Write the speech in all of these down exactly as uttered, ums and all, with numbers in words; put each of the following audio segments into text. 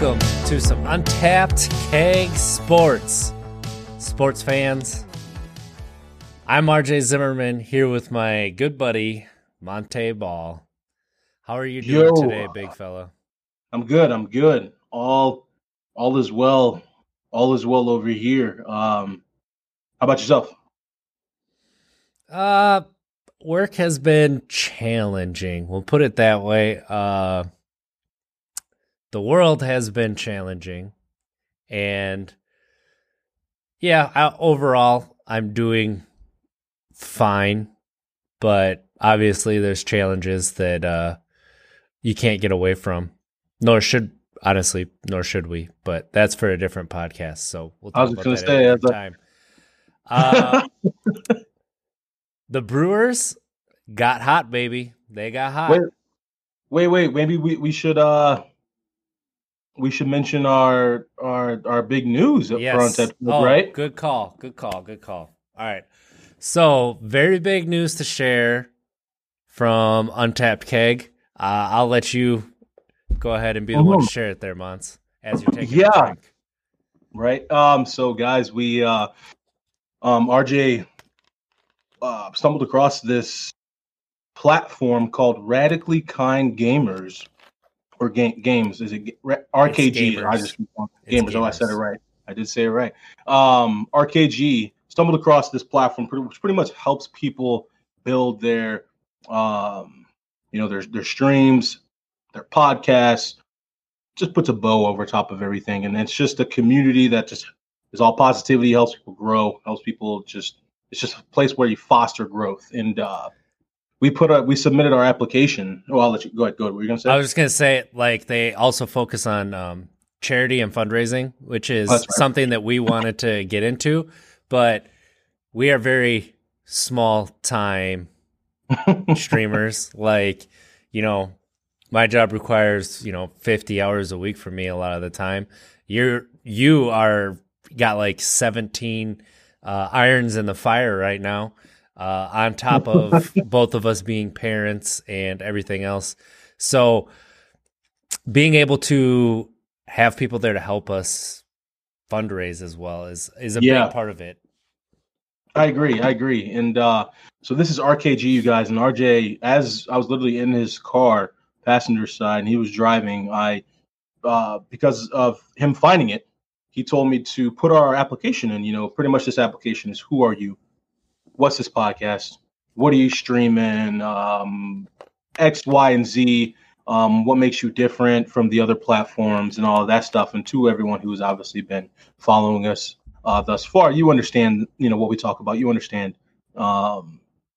welcome to some Untapped Keg Sports. Sports fans, I'm R J Zimmerman here with my good buddy, Monte Ball. How are you doing Yo, today, big fella? I'm good. I'm good. All all is well. All is well over here. Um, how about yourself? Uh, work has been challenging. We'll put it that way. Uh, the world has been challenging. And yeah, I, overall, I'm doing fine. But obviously, there's challenges that uh, you can't get away from. Nor should, honestly, nor should we. But that's for a different podcast. So we'll I talk was about gonna that say, at a as different a- time. Uh, the Brewers got hot, baby. They got hot. Wait, wait, wait. Maybe we, we should uh we should mention our our our big news up Yes. front, at, Oh, right? good call. Good call. Good call. All right. So, very big news to share from Untapped Keg. Uh, I'll let you go ahead and be the one to Mhm. share it there, Mons, as you're taking Yeah. a drink. Right. Um. So, guys, we uh um R J uh, stumbled across this platform called Radically Kind Gamers or ga- Games. Is it Ra- R K G? gamers. I just It's gamers. Oh, I said it gamers. right. I did say it right. Um, R K G stumbled across this platform, pretty- which pretty much helps people build their, um, you know, their their streams, their podcasts. Just puts a bow over top of everything, and it's just a community that just is all positivity, helps people grow, helps people just. It's just a place where you foster growth, and uh, we put a we submitted our application. Oh, I'll let you go ahead. Go ahead. What were you gonna say? I was just going to say, like, they also focus on um, charity and fundraising, which is That's right. something that we wanted to get into, but we are very small time streamers. Like, you know, my job requires, you know, fifty hours a week for me a lot of the time. You're, you are got like seventeen uh, irons in the fire right now, uh, on top of both of us being parents and everything else. So being able to have people there to help us fundraise as well is, is a Yeah. big part of it. I agree. I agree. And uh, so this is R K G, you guys. And R J, as I was literally in his car, passenger side, and he was driving, I, uh, because of him finding it, he told me to put our application in. You know, pretty much this application is who are you? What's this podcast? What are you streaming? Um, X, Y, and Z. Um, what makes you different from the other platforms and all of that stuff? And to everyone who's obviously been following us uh, thus far, you understand, you know, what we talk about. You understand um,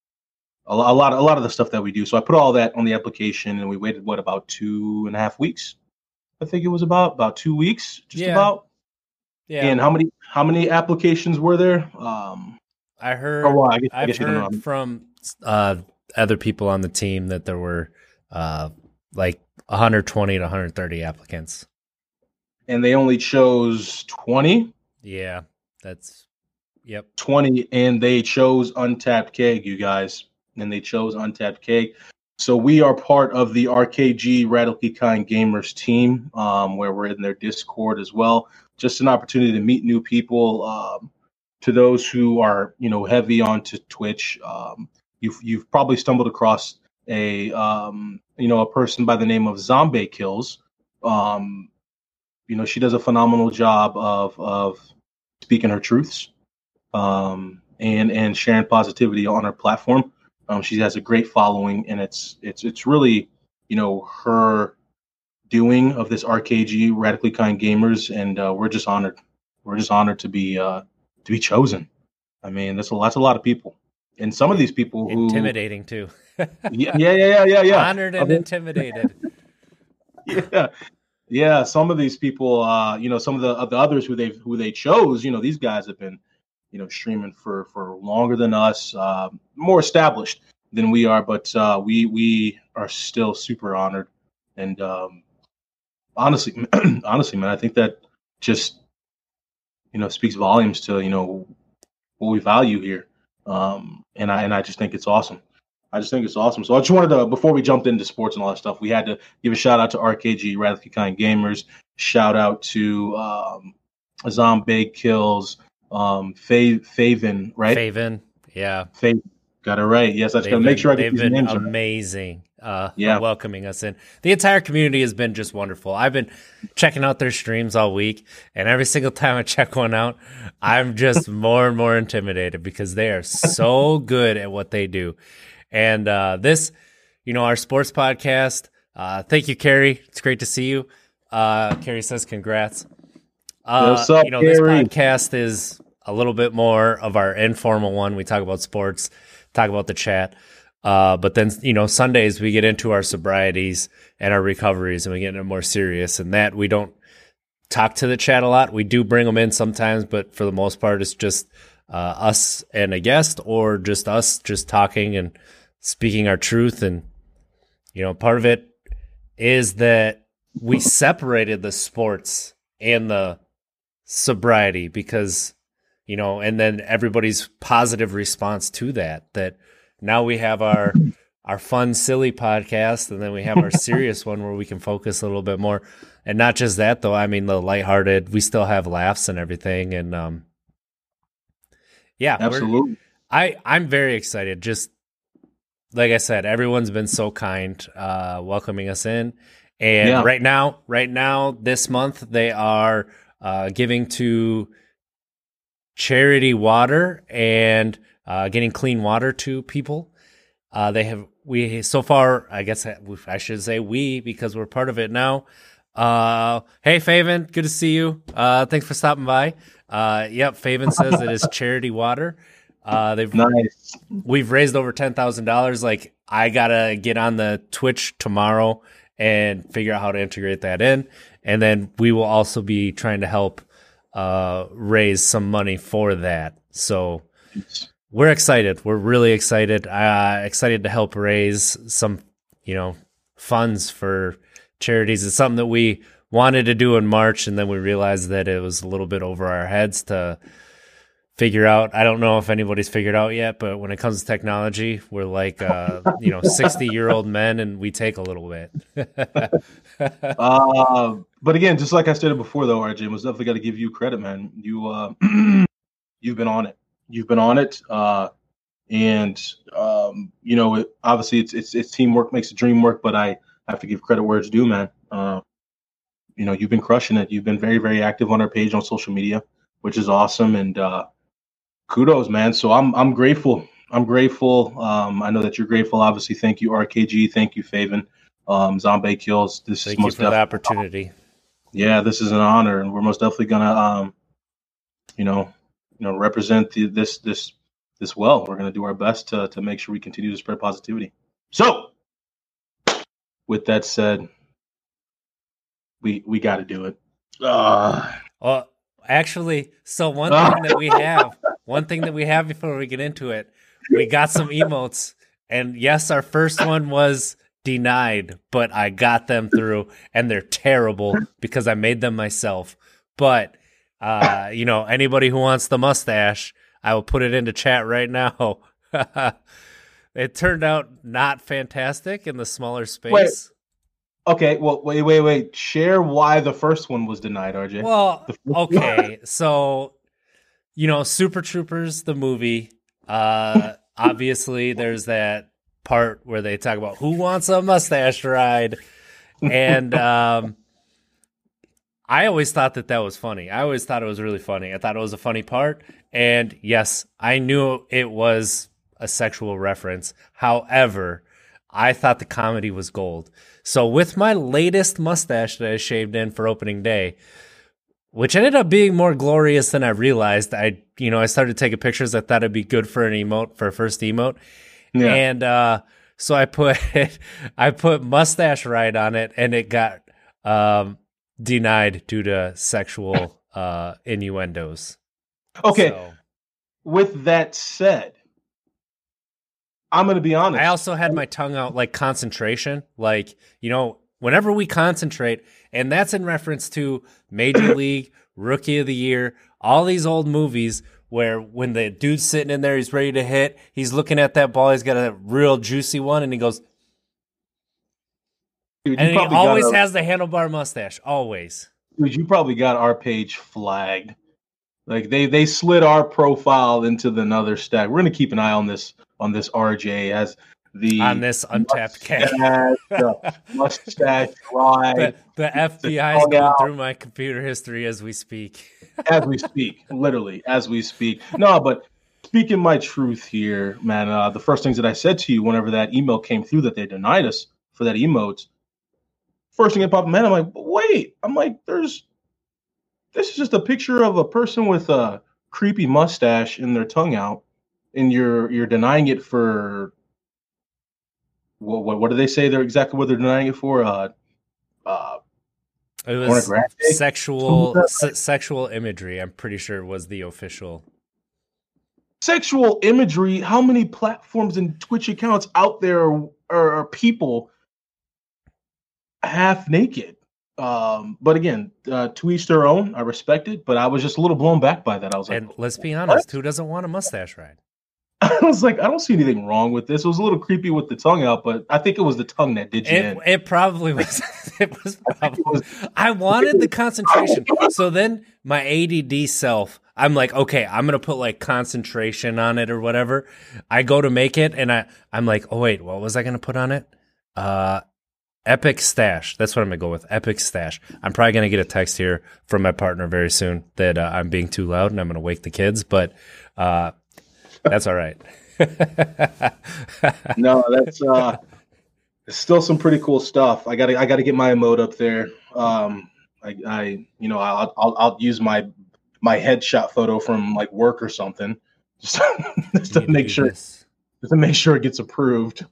a, lo- a lot, a lot of the stuff that we do. So I put all that on the application, and we waited what about two and a half weeks? I think it was about about two weeks, just Yeah. about. Yeah. And how many how many applications were there? Um, I heard, Oh, well, I guess- I I've guess you don't heard know. from uh, other people on the team that there were uh, like one hundred twenty to one hundred thirty applicants. and they only chose twenty. Yeah, that's, yep. twenty, and they chose Untapped Keg, you guys, and they chose Untapped Keg. So we are part of the R K G Radically Kind Gamers team, um, where we're in their Discord as well. Just an opportunity to meet new people. Um, to those who are, you know, heavy onto Twitch, um, you've you've probably stumbled across a um, you know a person by the name of Zombie Kills. Um, you know, she does a phenomenal job of of speaking her truths. Um, and and sharing positivity on her platform. Um, she has a great following, and it's it's it's really, you know, her doing of this R K G Radically Kind Gamers, and uh, we're just honored. We're just honored to be uh, to be chosen. I mean, that's a that's a lot of people, and some of these people who Intimidating too. yeah yeah yeah yeah yeah yeah Honored I and mean, intimidated. yeah yeah some of these people, uh, you know, some of the of the others who they who they chose, you know, these guys have been, you know, streaming for for longer than us, uh, more established than we are, but uh, we we are still super honored. And um, honestly, honestly, man, I think that just, you know, speaks volumes to, you know, what we value here. Um, and I and I just think it's awesome. I just think it's awesome. So I just wanted to, before we jumped into sports and all that stuff, we had to give a shout out to R K G, Radically Kind Gamers. Shout out to um, Zombie Kills, um, Fav- Faven, right? Faven, yeah. Faven. Got it right. Yes, I just got to make sure I get these been names amazing. Right. Uh, yeah. welcoming us in. The entire community has been just wonderful. I've been checking out their streams all week, and every single time I check one out, I'm just more and more intimidated because they are so good at what they do. And uh, this, you know, our sports podcast, uh, thank you, Carrie. It's great to see you. Uh, Carrie says congrats. Uh, What's up, you know, Carrie? This podcast is a little bit more of our informal one. We talk about sports, talk about the chat. Uh, but then, you know, Sundays we get into our sobrieties and our recoveries and we get into more serious. And that we don't talk to the chat a lot. We do bring them in sometimes, but for the most part, it's just uh, us and a guest or just us just talking and speaking our truth. And, you know, part of it is that we separated the sports and the sobriety because, you know, and then everybody's positive response to that, that now we have our our fun, silly podcast, and then we have our serious one where we can focus a little bit more. And not just that, though. I mean, the lighthearted, we still have laughs and everything. And um, yeah, absolutely. I, I'm very excited. Just like I said, everyone's been so kind, uh, welcoming us in. And yeah. right now, right now, this month, they are uh, giving to charity water and uh, getting clean water to people. Uh, they have, we, so far, I guess I should say we, because we're part of it now. Uh, hey, Faven, good to see you. Uh, thanks for stopping by. Uh, yep, Faven says it is charity water. Uh, they've, nice. We've raised over ten thousand dollars. Like, I gotta get on the Twitch tomorrow and figure out how to integrate that in. And then we will also be trying to help uh, raise some money for that. So we're excited. We're really excited. Uh, excited to help raise some, you know, funds for charities. It's something that we wanted to do in March, and then we realized that it was a little bit over our heads to figure out. I don't know if anybody's figured out yet, but when it comes to technology, we're like, uh, you know, sixty-year-old men, and we take a little bit. uh, but again, just like I stated before, though, R J, was definitely got to give you credit, man. You, uh, you've been on it. You've been on it, uh, and um, you know, it, obviously, it's it's it's teamwork makes the dream work. But I have to give credit where it's due, man. Uh, you know, you've been crushing it. You've been very, very active on our page on social media, which is awesome. And uh, kudos, man. So I'm I'm grateful. I'm grateful. Um, I know that you're grateful. Obviously, thank you, R K G. Thank you, Faven. Um, Zombie Kills. This thank is most you for the opportunity. Yeah, this is an honor, and we're most definitely gonna, um, you know, you know, represent the, this this this well. We're gonna do our best to to make sure we continue to spread positivity. So, with that said, we we got to do it. Uh, well, actually, so one thing that we have, one thing that we have before we get into it, we got some emotes, and yes, our first one was denied, but I got them through, and they're terrible because I made them myself. But uh, you know, anybody who wants the mustache, I will put it into chat right now. It turned out not fantastic in the smaller space. Wait. Okay, well, wait, wait, wait. Share why the first one was denied, R J. Well, okay, so, you know, Super Troopers, the movie, uh, obviously there's that part where they talk about who wants a mustache ride, and um, I always thought that that was funny. I always thought it was really funny. I thought it was a funny part, and yes, I knew it was a sexual reference. However, I thought the comedy was gold. So with my latest mustache that I shaved in for opening day, which ended up being more glorious than I realized, I, you know, I started taking pictures. I thought it'd be good for an emote, for a first emote. Yeah. And uh, so I put, I put mustache ride on it, and it got um, denied due to sexual uh, innuendos. Okay. So, with that said, I'm going to be honest. I also had my tongue out, like concentration. Like, you know, whenever we concentrate, and that's in reference to Major League, Rookie of the Year, all these old movies where when the dude's sitting in there, he's ready to hit, he's looking at that ball, he's got a real juicy one, and he goes, Dude, and he probably always got a- has the handlebar mustache, always. Dude, you probably got our page flagged. Like they they slid our profile into the another stack. We're gonna keep an eye on this on this R J as the On this untapped K. mustache, the mustache ride. The, the F B I is hung going out. through my computer history as we speak. as we speak, literally as we speak. No, but speaking my truth here, man. Uh, the first things that I said to you whenever that email came through that they denied us for that emote, first thing that popped in my head, I'm like, wait, I'm like, there's, this is just a picture of a person with a creepy mustache and their tongue out, and you're you're denying it for what? What, what do they say? They're exactly what they're denying it for. Uh, uh, It was pornographic? sexual se- sexual imagery. I'm pretty sure was the official. Sexual imagery. How many platforms and Twitch accounts out there are, are, are people half naked? Um, but again, uh, to each their own. I respect it, but I was just a little blown back by that. I was like, And let's be honest, who doesn't want a mustache ride? I was like, I don't see anything wrong with this. It was a little creepy with the tongue out, but I think it was the tongue that did you It, in. it probably was. It was probably. I wanted the concentration. So then my A D D self, I'm like, okay, I'm gonna put like concentration on it or whatever. I go to make it, and I, I'm like, oh wait, what was I gonna put on it? Uh, Epic Stash. That's what I'm gonna go with. Epic Stash. I'm probably gonna get a text here from my partner very soon that uh, I'm being too loud and I'm gonna wake the kids, but uh, that's all right. No, that's uh, still some pretty cool stuff. I gotta, I gotta get my emote up there. Um, I, I, you know, I'll, I'll, I'll use my my headshot photo from like work or something, just, just to make sure, This. just to make sure it gets approved.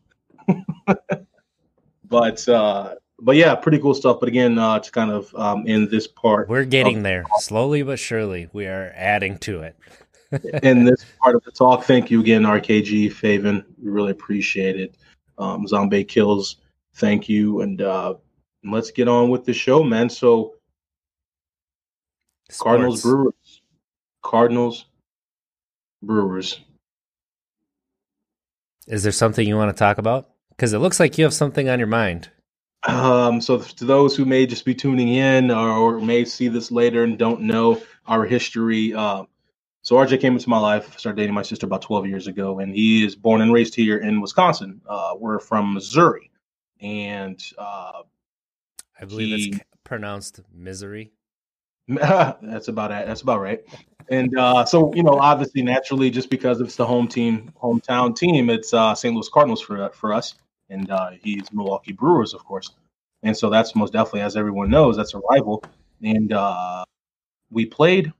But uh, but yeah, pretty cool stuff. But again, uh, to kind of um, in this part, We're getting of, there slowly but surely. We are adding to it. in this part of the talk, thank you again, R K G Faven. We really appreciate it. Um, Zombie Kills, thank you, and uh, let's get on with the show, man. So Cardinals Sports. Brewers, Cardinals Brewers. Is there something you want to talk about? Because it looks like you have something on your mind. Um, so to those who may just be tuning in or, or may see this later and don't know our history, uh, so R J came into my life, started dating my sister about twelve years ago, and he is born and raised here in Wisconsin. Uh, we're from Missouri, and uh, I believe he, it's pronounced misery. that's about it. That's about right. And uh, so, you know, obviously, naturally, just because it's the home team, hometown team, it's uh, Saint Louis Cardinals for for us, and uh, he's Milwaukee Brewers, of course. And so that's most definitely, as everyone knows, that's a rival. And uh, we played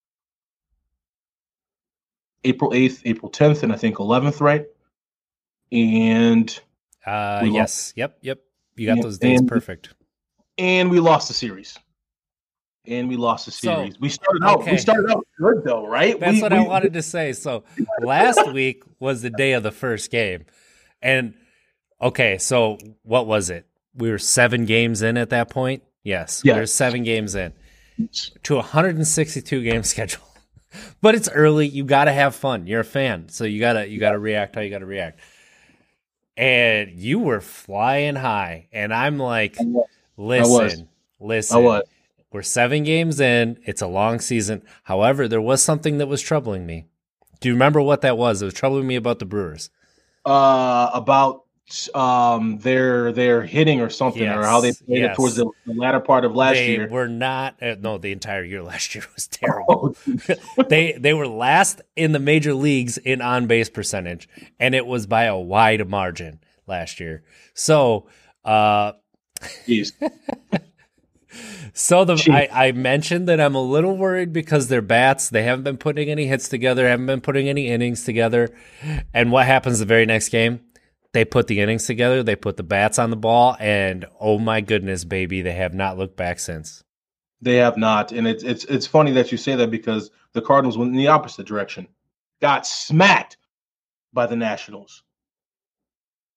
April eighth, April tenth, and I think eleventh, right? And Uh, We yes. lost. Yep. Yep. You got And- those dates and- perfect. and we lost the series. And we lost the So, series. we started out. okay. We started out good, though, right? That's we, what we, I wanted to say. So last week was the day of the first game. And okay, so what was it? We were seven games in at that point. Yes, we Yes. were seven games in to a one hundred sixty-two game schedule. But it's early. You got to have fun. You're a fan, so you gotta you gotta react how you gotta react. And you were flying high, and I'm like, listen, listen. I was. We're seven games in. It's a long season. However, there was something that was troubling me. Do you remember what that was? It was troubling me about the Brewers. Uh, about um their their hitting or something, Yes, or how they played yes. it towards the, the latter part of last they year. were not. Uh, no, the entire year last year was terrible. Oh, they they were last in the major leagues in on base percentage, and it was by a wide margin last year. So, uh, Jeez. so the Jeez. I, I mentioned that I'm a little worried because their bats, they haven't been putting any hits together, haven't been putting any innings together. And what happens the very next game? They put the innings together, they put the bats on the ball, and oh my goodness, baby, they have not looked back since. They have not, and it's it's it's funny that you say that because the Cardinals went in the opposite direction, got smacked by the Nationals.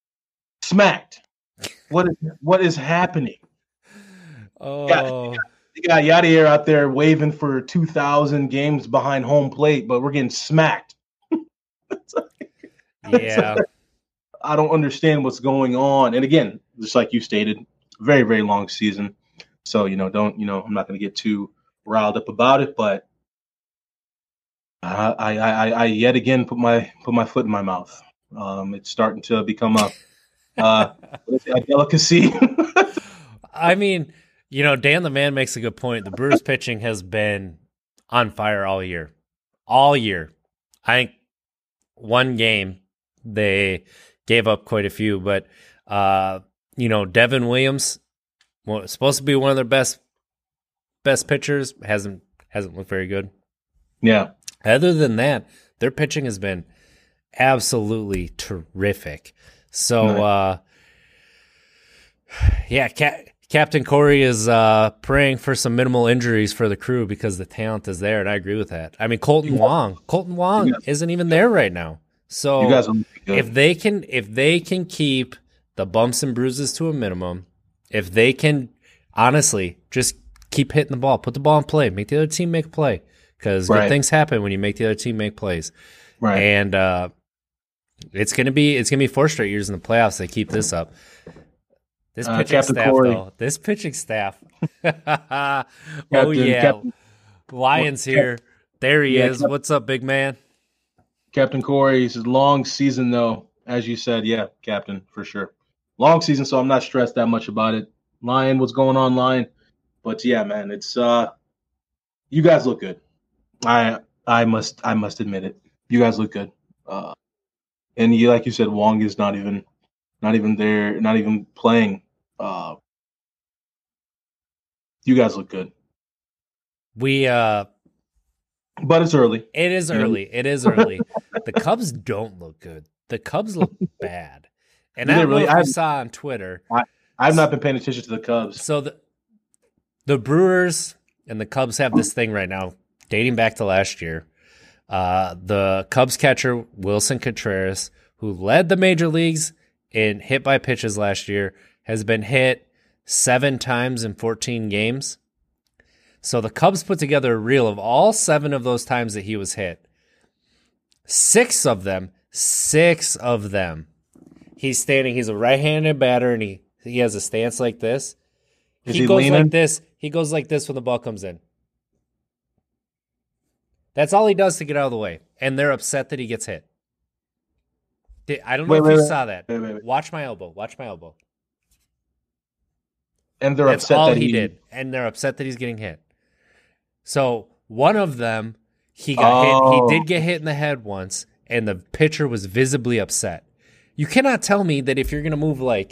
Smacked. What is what is happening? Oh, You got Yadier out there waving for two thousand games behind home plate, but we're getting smacked. Yeah. I don't understand what's going on. And again, just like you stated, very, very long season. So, you know, don't, you know, I'm not going to get too riled up about it, but I, I, I, I yet again put my, put my foot in my mouth. Um, it's starting to become a, uh, a delicacy. I mean, you know, Dan the Man makes a good point. The Brewers pitching has been on fire all year, all year. I think one game they gave up quite a few, but uh, you know, Devin Williams, well, supposed to be one of their best best pitchers, hasn't hasn't looked very good. Yeah. Other than that, their pitching has been absolutely terrific. So, Nice. uh, yeah, Ca- Captain Corey is uh, praying for some minimal injuries for the crew because the talent is there, and I agree with that. I mean, Colton Wong, Colton Wong Yeah. isn't even there right now. So You guys are good. if they can, if they can keep the bumps and bruises to a minimum, if they can honestly just keep hitting the ball, put the ball in play, make the other team make a play, because Right. good things happen when you make the other team make plays. Right. And uh, it's gonna be it's gonna be four straight years in the playoffs. They keep this up. This Uh, pitching Captain staff, Corey. though. This pitching staff. oh Captain- yeah, Captain- Lions Cap- here. There he Yeah, is. Cap- What's up, big man? Captain Corey's long season, though, as you said, yeah, Captain, for sure. Long season, so I'm not stressed that much about it. Lion, what's going on, Lion? But yeah, man, it's uh, you guys look good. I I must I must admit it. You guys look good. Uh, and you, like you said, Wong is not even not even there, not even playing. Uh, you guys look good, We uh, but it's early. it is You know? early. It is early. The Cubs don't look good. The Cubs look bad. And Do I they don't really? know if I you haven't- saw on Twitter. I've not been paying attention to the Cubs. So the the Brewers and the Cubs have this thing right now, dating back to last year. Uh, the Cubs catcher Wilson Contreras, who led the major leagues in hit by pitches last year, has been hit seven times in fourteen games. So the Cubs put together a reel of all seven of those times that he was hit. Six of them, six of them. He's standing, he's a right-handed batter, and he, he has a stance like this. Is he he goes leaning? like this. He goes like this when the ball comes in. That's all he does to get out of the way. And they're upset that he gets hit. Did- I don't know Wait, if wait, you wait. saw that. Wait, wait, wait. Watch my elbow. Watch my elbow. And they're That's upset all that he, did. And they're upset that he's getting hit. So one of them, he got Oh. hit. He did get hit in the head once, and the pitcher was visibly upset. You cannot tell me that if you're going to move like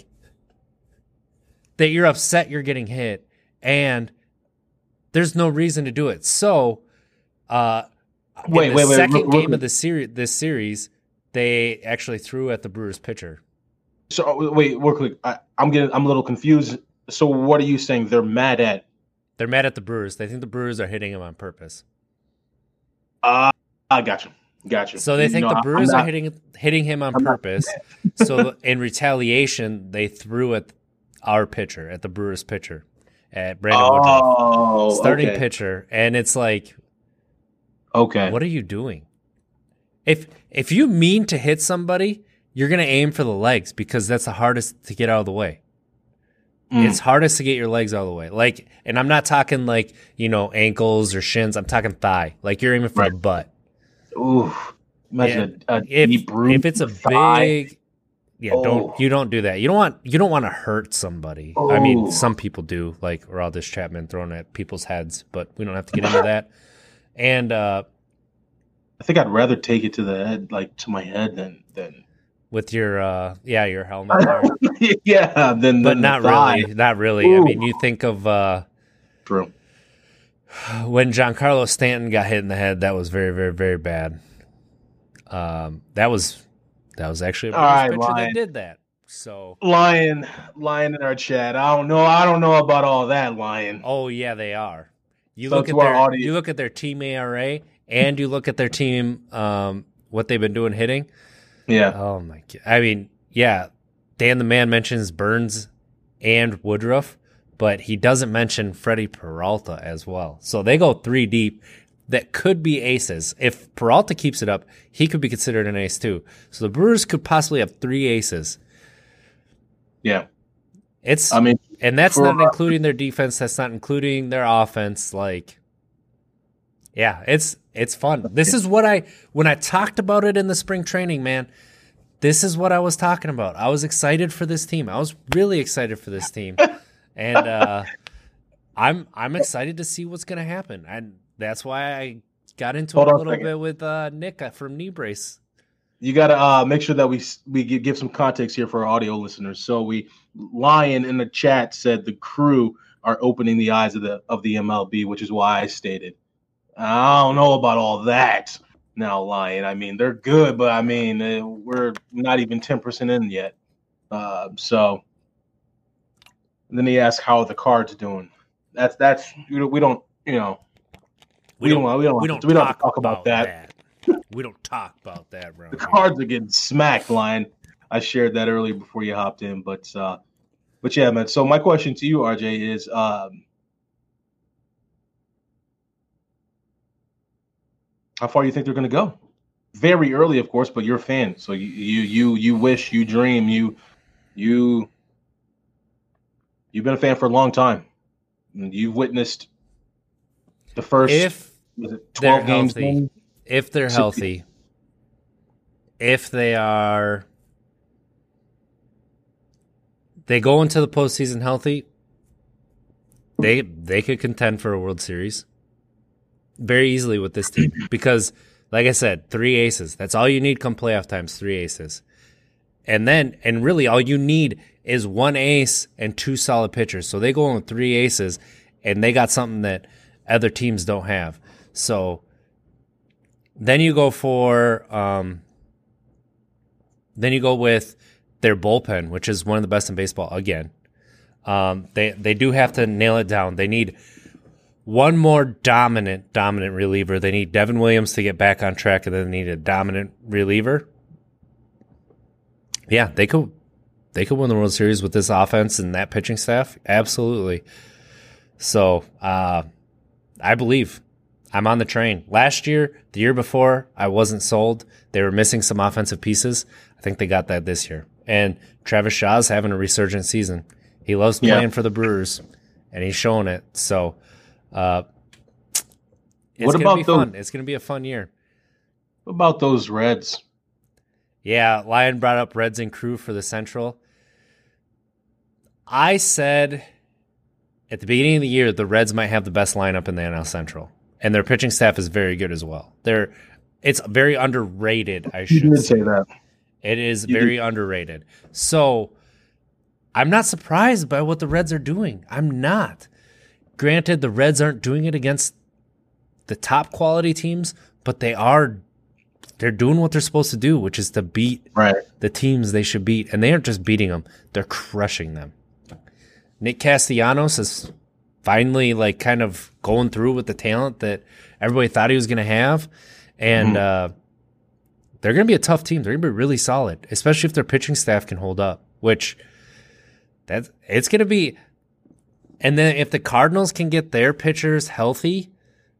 that, you're upset you're getting hit, and there's no reason to do it. So, uh, Wait, in the wait, wait, second real- real game quick. of the series, this series, they actually threw at the Brewers pitcher. So wait, real quick. I, I'm getting. I'm a little confused. So what are you saying? They're mad at? They're mad at the Brewers. They think the Brewers are hitting him on purpose. Uh, I got you. Got you. So they You think know, the I- I'm Brewers not- are hitting hitting him on I'm not- purpose. So in retaliation, they threw at our pitcher, at the Brewers pitcher, at Brandon Woodruff, Oh, starting okay. pitcher, and it's like, Okay. what are you doing? If if you mean to hit somebody, you're gonna aim for the legs because that's the hardest to get out of the way. Mm. It's hardest to get your legs out of the way. Like, and I'm not talking like, you know, ankles or shins. I'm talking thigh. Like you're aiming for Right. the butt. Ooh. Imagine a, a If deep root. if it's a thigh. big, yeah, Oh. don't you don't do that. You don't want you don't want to hurt somebody. I mean, Oh. some people do, like Aroldis Chapman throwing at people's heads, but we don't have to get into that. And uh, I think I'd rather take it to the head, like to my head, than than. with your uh, yeah, your helmet, there. yeah, than but than not the thigh. really, not really. I Ooh. mean, you think of uh, True. when Giancarlo Stanton got hit in the head. That was very, very, very bad. Um, that was that was actually a All Brewers right, pitcher Lion. that did that. So, Lion, lion in our chat. I don't know. I don't know about all that, lion. oh yeah, they are. You So look to at our their audience- you look at their team A R A and you look at their team um, what they've been doing hitting. Yeah. Oh my god! I mean, yeah. Dan the Man mentions Burns and Woodruff. but he doesn't mention Freddie Peralta as well. So they go three deep that could be aces. If Peralta keeps it up, he could be considered an ace too. So the Brewers could possibly have three aces. Yeah. It's I mean, and that's for, not including their defense, that's not including their offense. Like, yeah, it's it's fun. This is what I when I talked about it in the spring training, man. This is what I was talking about. I was excited for this team. I was really excited for this team. And uh, I'm I'm excited to see what's going to happen. And that's why I got into Hold it a on a little second. bit with uh, Nick from Knee Brace. You got to uh, make sure that we we gi- give some context here for our audio listeners. So we Lion in the chat said the Crew are opening the eyes of the of the M L B, which is why I stated I don't know about all that now, Lion. I mean, they're good, but I mean, uh, we're not even ten percent in yet. Uh, so then he asked how the Cards doing. That's that's we don't, we don't you know we, we don't, don't we don't we have don't to, we don't talk, have to talk about, about that. that. We don't talk about that, bro. The Cards are getting smacked, Lion. I shared that earlier before you hopped in, but uh, but yeah, man. So my question to you, R J, is um, how far do you think they're going to go? Very early, of course, but you're a fan, so you you you you wish, you dream, you you you've been a fan for a long time. You've witnessed the first if was it twelve games. Healthy, if they're healthy, if they are, they go into the postseason healthy, they they could contend for a World Series very easily with this team because, like I said, three aces. That's all you need come playoff times, three aces. And then, and really all you need is one ace and two solid pitchers. So they go in with three aces, and they got something that other teams don't have. So then you go for, um, then you go with their bullpen, which is one of the best in baseball again. Um, they they do have to nail it down. They need one more dominant, dominant reliever. They need Devin Williams to get back on track, and then they need a dominant reliever. Yeah, they could they could win the World Series with this offense and that pitching staff. Absolutely. So uh, I believe I'm on the train. Last year, the year before, I wasn't sold. They were missing some offensive pieces. I think they got that this year. And Travis Shaw's having a resurgent season. He loves playing yeah. for the Brewers, and he's showing it. So uh, it's what gonna about be those, fun. It's going to be a fun year. What about those Reds? Yeah, Lion brought up Reds and Crew for the Central. I said at the beginning of the year, the Reds might have the best lineup in the N L Central, and their pitching staff is very good as well. They're it's very underrated, I should you did say. say that. It is you very did. underrated. So I'm not surprised by what the Reds are doing. I'm not. Granted, the Reds aren't doing it against the top quality teams, but they are they're doing what they're supposed to do, which is to beat right. the teams they should beat. And they aren't just beating them, they're crushing them. Nick Castellanos is finally like kind of going through with the talent that everybody thought he was going to have. And mm-hmm. uh, they're going to be a tough team. They're going to be really solid, especially if their pitching staff can hold up, which that's, it's going to be. And then if the Cardinals can get their pitchers healthy,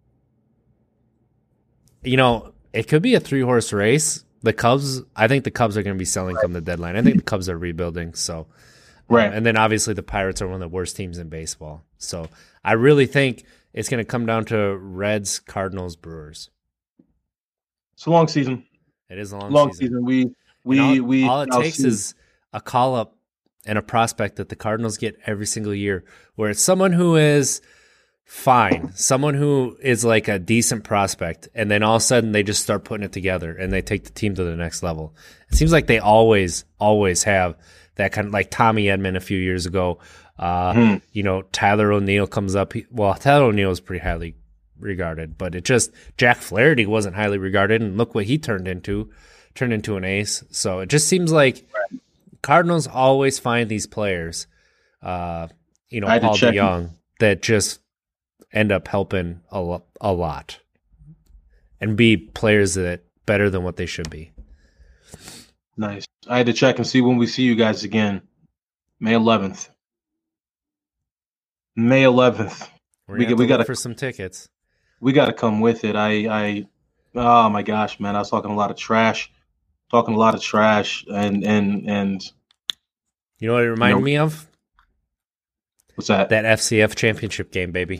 you know, it could be a three-horse race. The Cubs, I think the Cubs are going to be selling come the deadline. I think the Cubs are rebuilding. So, right. Um, and then obviously the Pirates are one of the worst teams in baseball. So I really think it's going to come down to Reds, Cardinals, Brewers. It's a long season. It is a long, long season. season. We we all, we all it takes see. is a call up and a prospect that the Cardinals get every single year, where it's someone who is fine, someone who is like a decent prospect, and then all of a sudden they just start putting it together and they take the team to the next level. It seems like they always, always have that kind of like Tommy Edman a few years ago. Uh, mm-hmm. You know, Tyler O'Neill comes up. He, well, Tyler O'Neill is pretty highly regarded, but it just Jack Flaherty wasn't highly regarded, and look what he turned into, turned into an ace. So it just seems like right. Cardinals always find these players, uh, you know, Paul DeYoung, that just end up helping a, lo- a lot and be players that better than what they should be. Nice. I had to check and see when we see you guys again. May eleventh. May eleventh. We're We gonna we we got got for some tickets. We got to come with it. I I oh my gosh, man, I was talking a lot of trash, talking a lot of trash, and and and You know what it reminded you know, me of? what's that? That F C F championship game, baby.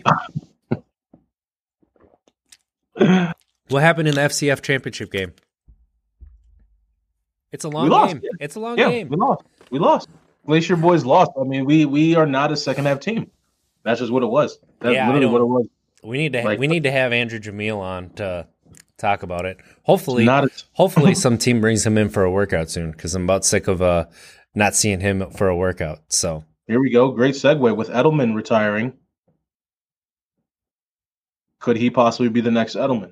What happened in the F C F championship game? It's a long we lost, game. yeah. It's a long yeah, game. We lost. We lost. Glacier Boys lost. I mean, we we are not a second half team. That's just what it was. That's Yeah, I literally what it don't- was. We need to ha- Like- we need to have Andrew Jamil on to talk about it. Hopefully, Not a, hopefully some team brings him in for a workout soon because I'm about sick of uh not seeing him for a workout. So here we go. Great segue with Edelman retiring. Could he possibly be the next Edelman?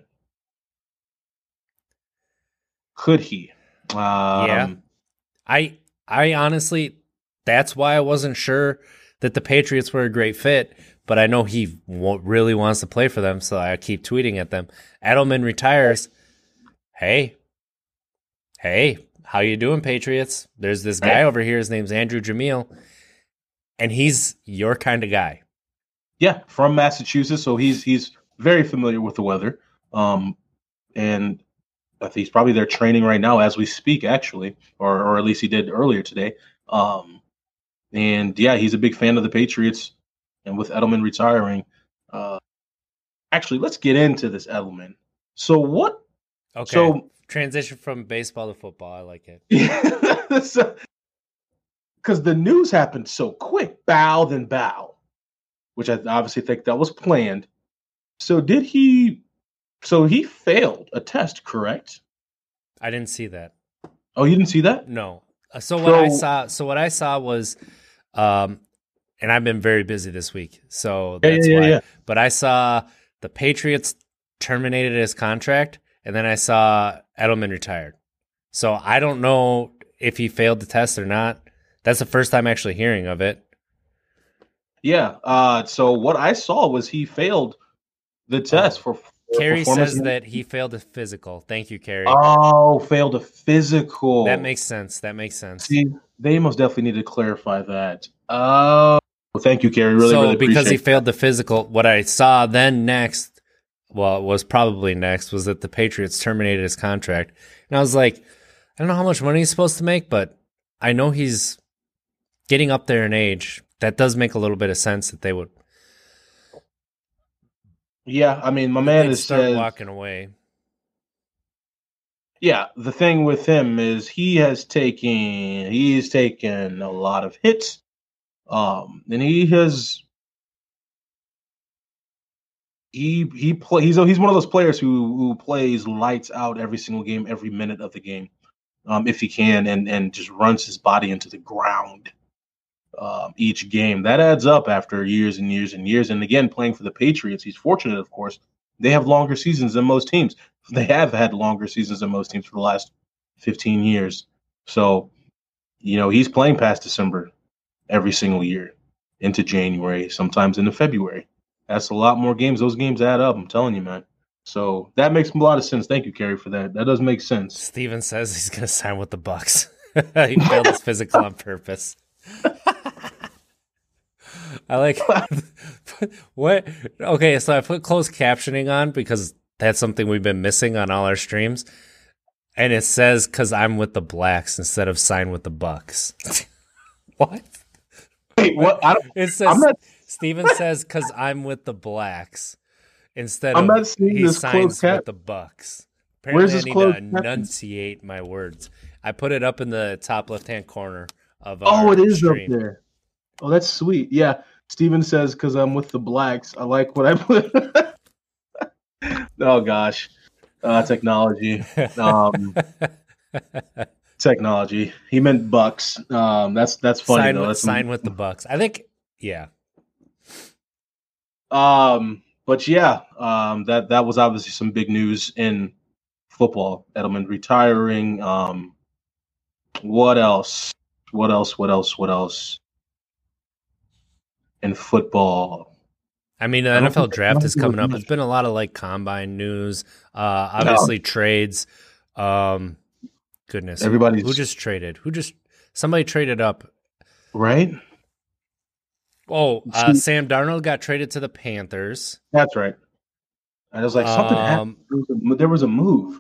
Could he? Um, yeah, I I honestly that's why I wasn't sure that the Patriots were a great fit, but I know he w- really wants to play for them, so I keep tweeting at them. Edelman retires. Hey, hey, how you doing, Patriots? There's this guy over here. His name's Andrew Jamil, and he's your kind of guy. Yeah, from Massachusetts, so he's he's very familiar with the weather. Um, and I think he's probably there training right now as we speak, actually, or or at least he did earlier today. Um, and yeah, he's a big fan of the Patriots. And with Edelman retiring, uh, actually, let's get into this Edelman. So what? Okay. So transition from baseball to football. I like it. Because the news happened so quick, bow then bow, which I obviously think that was planned. So did he? So he failed a test, correct? I didn't see that. Oh, you didn't see that? No. Uh, So what So- I saw, so what I saw was, um, and I've been very busy this week, so Yeah, that's yeah, yeah, why. yeah. But I saw the Patriots terminated his contract, and then I saw Edelman retired. So I don't know if he failed the test or not. That's the first time actually hearing of it. Yeah. Uh, so what I saw was he failed the test for, for Carrie performance. says that he failed a physical. Thank you, Carrie. Oh, failed a physical. That makes sense. That makes sense. See, they most definitely need to clarify that. Oh, well, thank you, Carrie. Really, so really because he appreciate failed the physical, what I saw then next, well, it was probably next, was that the Patriots terminated his contract. And I was like, I don't know how much money he's supposed to make, but I know he's getting up there in age. That does make a little bit of sense that they would Yeah, I mean, my man they'd is start says, walking away. yeah, the thing with him is he has taken he's taken a lot of hits. Um, and he has he he play he's he's one of those players who who plays lights out every single game, every minute of the game, um, if he can, and and just runs his body into the ground um, each game. That adds up after years and years and years. And again, playing for the Patriots, he's fortunate, of course. They have longer seasons than most teams. They have had longer seasons than most teams for the last fifteen years. So, you know, he's playing past December every single year into January, sometimes into February. That's a lot more games. Those games add up. I'm telling you, man. So that makes a lot of sense. Thank you, Carrie, for that. That does make sense. Steven says he's going to sign with the Bucks. He failed his physical on purpose. I like what? Okay, so I put closed captioning on because that's something we've been missing on all our streams, and it says "because I'm with the Blacks" instead of "sign with the Bucks." What? Wait, what? I don't, It says I'm not- Steven says "because I'm with the Blacks" instead I'm of not seeing he this signs closed cap- with the Bucks. Apparently, Where's I this need closed to caption? enunciate my words. I put it up in the top left-hand corner of Oh, our it is stream. up there. Oh, that's sweet. Yeah. Steven says, because I'm with the Blacks. I like what I put. Oh, gosh. Uh, technology. Um, technology. He meant Bucks. Um, that's that's funny, sign though. with, That's sign with the Bucks. I think, yeah. Um, but yeah, um, that that was obviously some big news in football. Edelman retiring. Um, what else? What else? What else? What else? In football, I mean, the I don't N F L think- I draft don't is think it coming was up. much. There's been a lot of like combine news. Uh, obviously trades. Um, goodness, who- Everybody's- who just traded? Who just somebody traded up? right? Oh, uh, Sam Darnold got traded to the Panthers. That's right. And I was like, something happened. Um, There was, a, there was a move.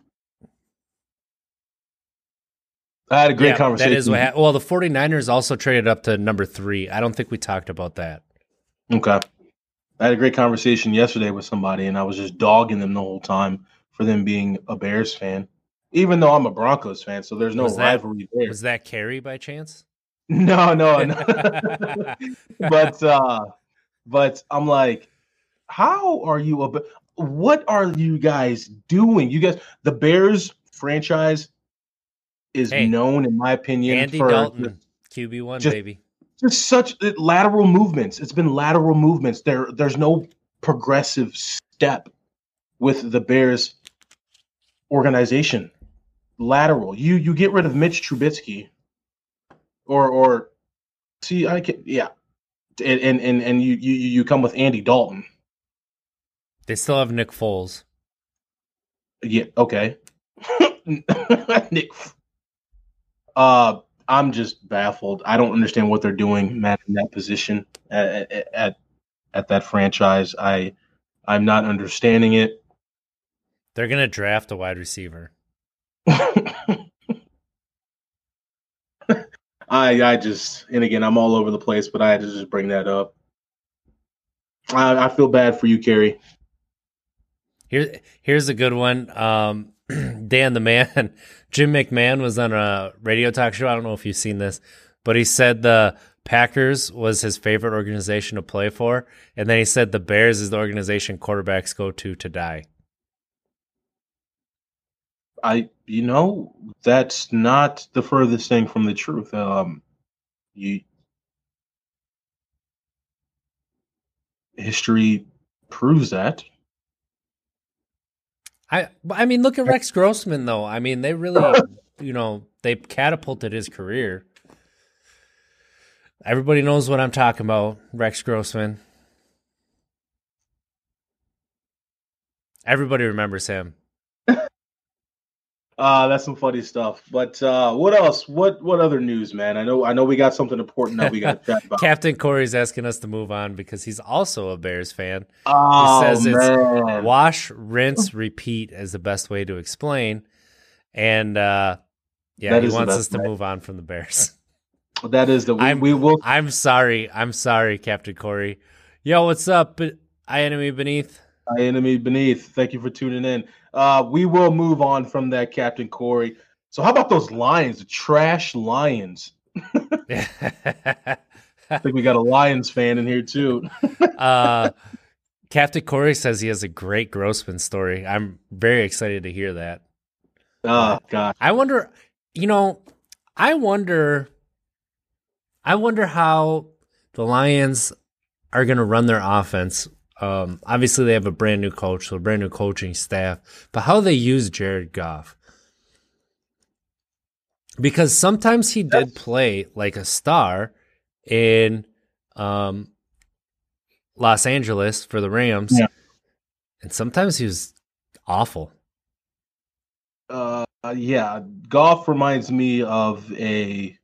I had a great yeah, conversation. that is what happened. Well, the 49ers also traded up to number three. I don't think we talked about that. Okay. I had a great conversation yesterday with somebody, and I was just dogging them the whole time for them being a Bears fan, even though I'm a Broncos fan, so there's no Was that- rivalry there. Was that Carey by chance? No, no, no. but uh, but I'm like, how are you? A, what are you guys doing? You guys, the Bears franchise is Hey, known, in my opinion, Andy for Dalton, Q B one, just- baby. just such lateral movements. It's been lateral movements. There, there's no progressive step with the Bears organization. Lateral. You you get rid of Mitch Trubisky, or or see I can yeah, and and and, and you, you you come with Andy Dalton. They still have Nick Foles. Yeah. Okay. Nick. Uh. I'm just baffled. I don't understand what they're doing, man, in that position at, at at that franchise. I I'm not understanding it. They're gonna draft a wide receiver. I I just and again I'm all over the place, but I had to just bring that up. I, I feel bad for you, Kerry. Here, here's a good one. Um, Dan the Man, Jim McMahon was on a radio talk show. I don't know if you've seen this, but he said the Packers was his favorite organization to play for, and then he said the Bears is the organization quarterbacks go to to die. I you know that's not the furthest thing from the truth. Um, you history proves that. I I mean, look at Rex Grossman though. I mean, they really, you know, they catapulted his career. Everybody knows what I'm talking about, Rex Grossman. Everybody remembers him. Uh, that's some funny stuff. But uh, what else? What what other news, man? I know I know we got something important that we got to chat about. Captain Corey's asking us to move on because he's also a Bears fan. Oh, he says man. it's wash, rinse, repeat is the best way to explain. And uh, yeah, That he is the wants best us to way. move on from the Bears. That is the we, I'm, we will. I'm sorry. I'm sorry, Captain Corey. Yo, what's up? I enemy beneath. My enemy beneath. Thank you for tuning in. Uh, we will move on from that, Captain Corey. So, how about those Lions, the trash Lions? I think we got a Lions fan in here too. uh, Captain Corey says he has a great Grossman story. I'm very excited to hear that. Oh God! I wonder. You know, I wonder. I wonder how the Lions are going to run their offense. Um, obviously, they have a brand new coach, so a brand new coaching staff. But how they use Jared Goff, because sometimes he did play like a star in um, Los Angeles for the Rams, Yeah. and sometimes he was awful. Uh, yeah, Goff reminds me of a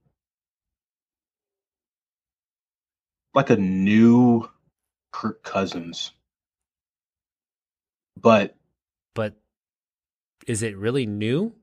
like a new Kirk Cousins, but But is it really new?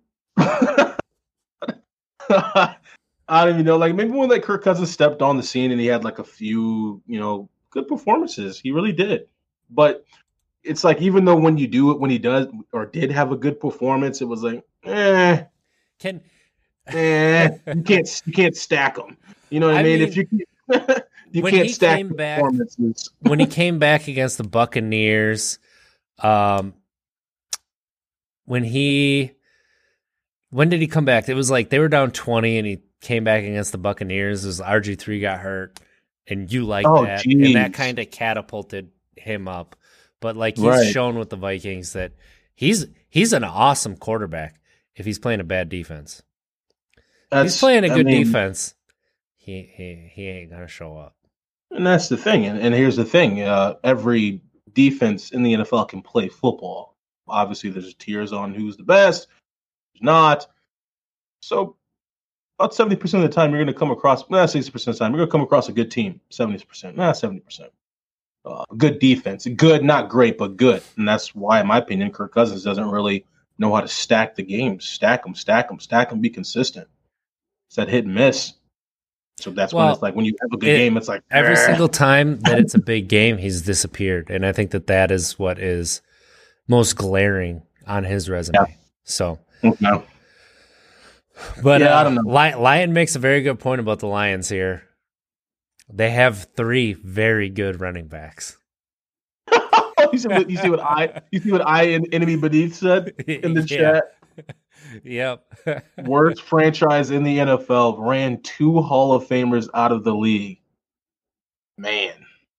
I don't even know. Like maybe when like Kirk Cousins stepped on the scene and he had like a few, you know, good performances. He really did. But it's like even though when you do it, when he does or did have a good performance, it was like, eh, Can eh, you can't you can't stack them. You know what I, I mean? mean, If you you when can't he stack came the back- performances. when he came back against the Buccaneers, um, when he, when did he come back? It was like they were down twenty, and he came back against the Buccaneers. As R G three got hurt, and you like Oh, that, geez. and that kind of catapulted him up. But like he's Right. shown with the Vikings that he's he's an awesome quarterback if he's playing a bad defense. If That's, he's playing a I good mean, defense, he he he ain't gonna show up. And that's the thing. And, and here's the thing: uh, every defense in the N F L can play football. Obviously, there's tiers on who's the best, who's not. So about seventy percent of the time you're going to come across, nah, sixty percent of the time, you're going to come across a good team. seventy percent, nah, seventy percent. Uh, good defense. Good, not great, but good. And that's why, in my opinion, Kirk Cousins doesn't really know how to stack the games. Stack them, stack them, stack them, be consistent. It's that hit and miss. So that's well, when it's like when you have a good it, game, it's like every single time that it's a big game, he's disappeared. And I think that that is what is most glaring on his resume. Yeah. So, no. But yeah, uh, I don't know. Lion, Lion makes a very good point about the Lions here. They have three very good running backs. you, see what, you see what I you see what I and Enemy Beneath said in the yeah. chat. Yep. Worst franchise in the N F L ran two Hall of Famers out of the league. Man,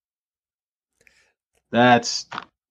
that's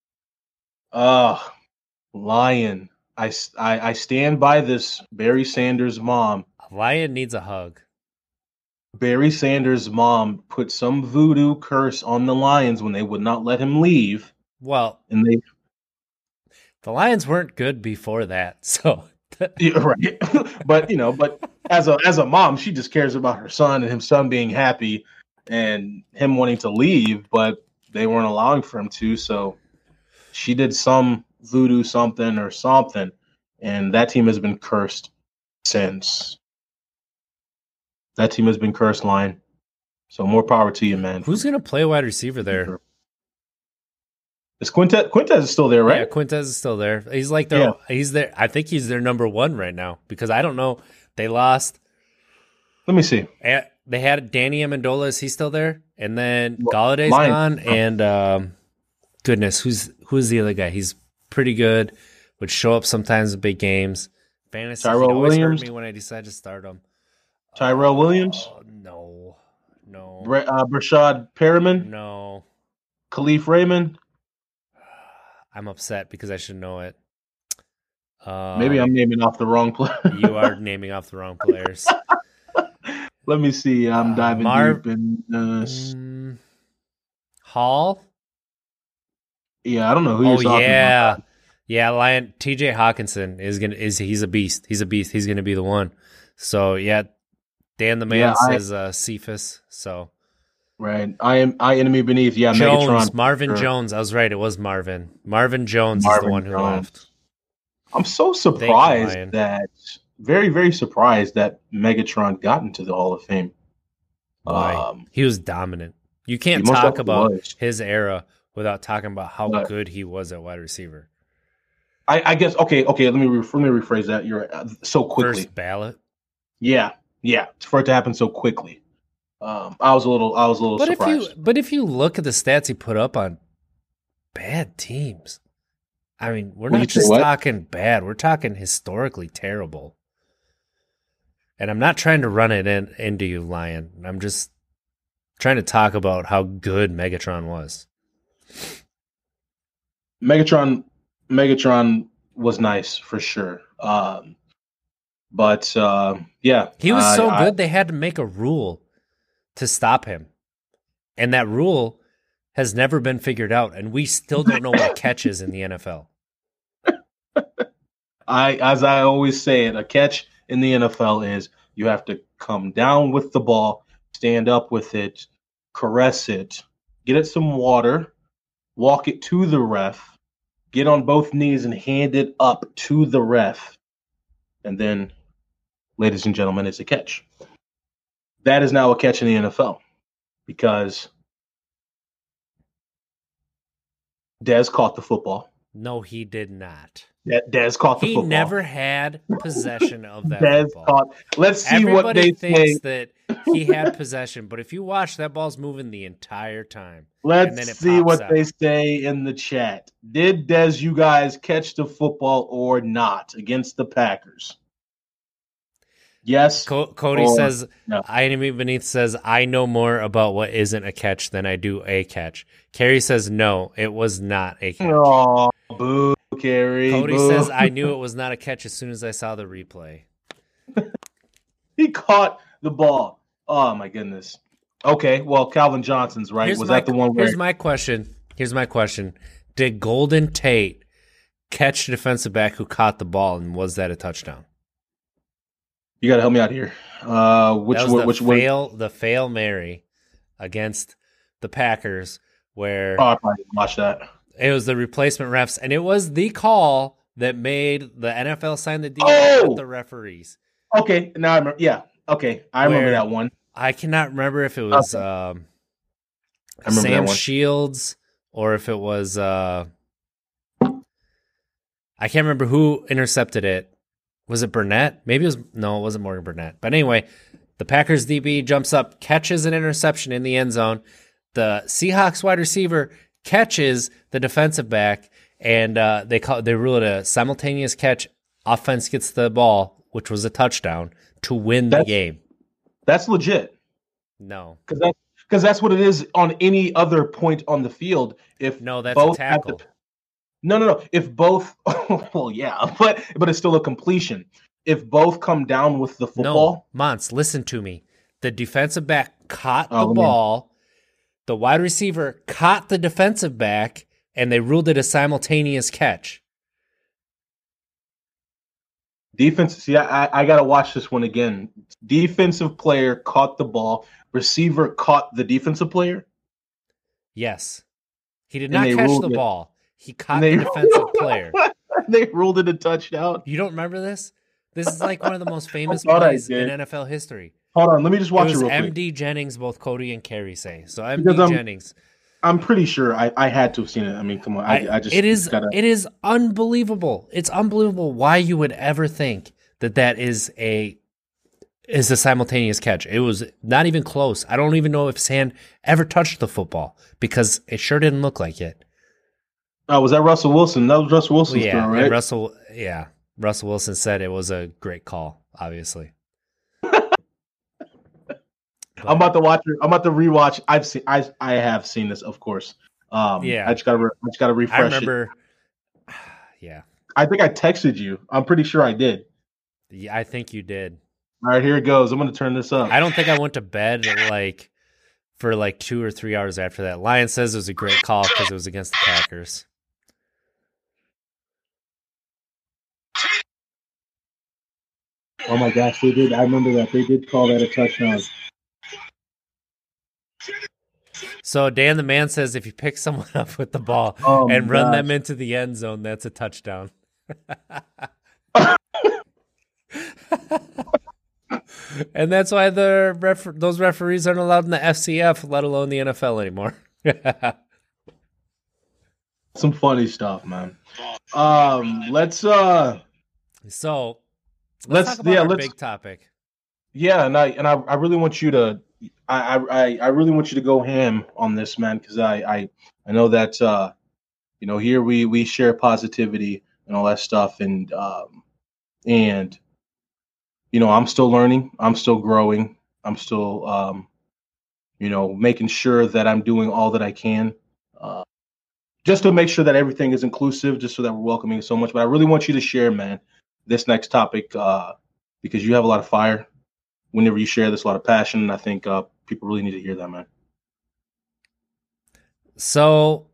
uh Lion. I, I, I stand by this. Barry Sanders' mom. Lion needs a hug. Barry Sanders' mom put some voodoo curse on the Lions when they would not let him leave. Well, and they the Lions weren't good before that, so yeah, right. But you know, but as a as a mom, she just cares about her son and his son being happy and him wanting to leave, but they weren't allowing for him to, so she did some voodoo something or something, and that team has been cursed since. That team has been cursed, Lion. So more power to you, man. Who's going to play wide receiver there? Is Quintez? Quintez is still there, right? Yeah, Quintez is still there. He's like their, yeah. he's there. I think he's their number one right now because I don't know. They lost. Let me see. They had Danny Amendola. Is he still there? And then Galladay's gone. And um, goodness, who's who's the other guy? He's pretty good. Would show up sometimes in big games. Fantasy Tyrell always Williams. hurt me when I decide to start him. Tyrell uh, Williams. No, no. Bre- uh, Brashad Perriman. No. Khalif Raymond. I'm upset because I should know it. Um, Maybe I'm naming off the wrong player. You are naming off the wrong players. Let me see. I'm diving uh, Marv- deep in uh, um, Hall. Yeah, I don't know who you're oh, talking yeah. about. Yeah, Lion T J Hawkinson is gonna is he's a beast. He's a beast. He's gonna be the one. So yeah, Dan the man yeah, says I, uh, Cephas. So right, I am I enemy beneath. Yeah, Jones, Megatron. Marvin sure. Jones. I was right. It was Marvin. Marvin Jones Marvin is the one who Jones. left. I'm so surprised you, that very very surprised that Megatron got into the Hall of Fame. Why? Um, he was dominant. You can't talk about was. his era without talking about how but, good he was at wide receiver. I, I guess okay, okay. Let me re- let me rephrase that. You're uh, so quickly. First ballot. Yeah, yeah. For it to happen so quickly, um, I was a little, I was a little but surprised. If you, but if you look at the stats he put up on bad teams, I mean, we're not just talking bad. We're talking historically terrible. And I'm not trying to run it in, into you, Lion. I'm just trying to talk about how good Megatron was. Megatron, Megatron was nice for sure. Um, but uh, yeah, he was I, so I, good they had to make a rule to stop him, and that rule has never been figured out, and we still don't know what a catch is in the N F L. I, as I always say it, a catch in the N F L is you have to come down with the ball, stand up with it, caress it, get it some water, walk it to the ref, get on both knees and hand it up to the ref. And then, ladies and gentlemen, it's a catch. That is now a catch in the N F L because Dez caught the football. No, he did not. Dez caught the he football. He never had possession of that Dez football. Caught, let's see Everybody what they thinks say. that he had possession, but if you watch, that ball's moving the entire time. Let's see what out. they say in the chat. Did Dez, you guys, catch the football or not against the Packers? Yes. Co- Cody or, says, no. I enemy beneath says, I know more about what isn't a catch than I do a catch. Carrie says, no, it was not a catch. Oh, boo, Carrie. Cody boo. says, I knew it was not a catch as soon as I saw the replay. He caught the ball. Oh, my goodness. Okay, well, Calvin Johnson's right. Here's was my, that the one where... Here's my question. Here's my question. Did Golden Tate catch the defensive back who caught the ball, and was that a touchdown? You got to help me out here. Uh, which That was the which fail the fail Mary against the Packers, where Oh, I probably didn't watch that. it was the replacement refs, and it was the call that made the N F L sign the deal Oh! with the referees. Okay, now I remember. Yeah, okay, I remember Where that one. I cannot remember if it was Okay. um, I remember that Sam one. Shields or if it was uh, I can't remember who intercepted it. Was it Burnett? Maybe it was no, it wasn't Morgan Burnett. But anyway, the Packers D B jumps up, catches an interception in the end zone. The Seahawks wide receiver catches the defensive back, and uh, they call they rule it a simultaneous catch. Offense gets the ball, which was a touchdown, to win the That's- game. That's legit. No, Because that's because that's what it is on any other point on the field. If no, that's both a have tackle. to- no, no, no. If both, well, yeah, but but it's still a completion. If both come down with the football, No, Mons, listen to me. The defensive back caught Oh, the let me- ball. The wide receiver caught the defensive back, and they ruled it a simultaneous catch. defense. See, I I got to watch this one again. Defensive player caught the ball. Receiver caught the defensive player. Yes. He did And not they catch ruled the it. ball. He caught And they- the defensive player. They ruled it a touchdown. You don't remember this? This is like one of the most famous thought I plays in did. N F L history. Hold on, let me just watch it it, was real quick. M D Jennings, both Cody and Carrie say. So M D Because I'm- Jennings. I'm pretty sure I, I had to have seen it. I mean, come on, I, I, I just it is gotta. it is unbelievable. It's unbelievable why you would ever think that that is a is a simultaneous catch. It was not even close. I don't even know if his hand ever touched the football because it sure didn't look like it. Oh, was that Russell Wilson? That was Russell Well, Wilson's yeah, throw, and right? Russell, yeah, Russell Wilson said it was a great call. Obviously, I'm about to watch it. I'm about to rewatch. I've seen. I I have seen this, of course. Um, Yeah. I just gotta. Re- I just gotta refresh I it. remember. Yeah, I think I texted you. I'm pretty sure I did. yeah, I think you did. All right, here it goes. I'm gonna turn this up. I don't think I went to bed like for like two or three hours after that. Lion says it was a great call because it was against the Packers. Oh my gosh, they did. I remember that they did call that a touchdown. So Dan the man says if you pick someone up with the ball Oh and my run gosh. them into the end zone, that's a touchdown. And that's why the ref- those referees aren't allowed in the F C F, let alone the N F L anymore. Some funny stuff, man. Um, let's uh, So let's, Let's- talk about yeah, our let's- big topic. yeah, and I and I, I really want you to, I, I I really want you to go ham on this, man, because I, I I know that uh, you know, here we we share positivity and all that stuff, and um, and you know, I'm still learning, I'm still growing, I'm still um, you know, making sure that I'm doing all that I can, uh, just to make sure that everything is inclusive, just so that we're welcoming so much. But I really want you to share, man, this next topic, uh, because you have a lot of fire. Whenever you share this, a lot of passion, and I think uh, people really need to hear that, man. So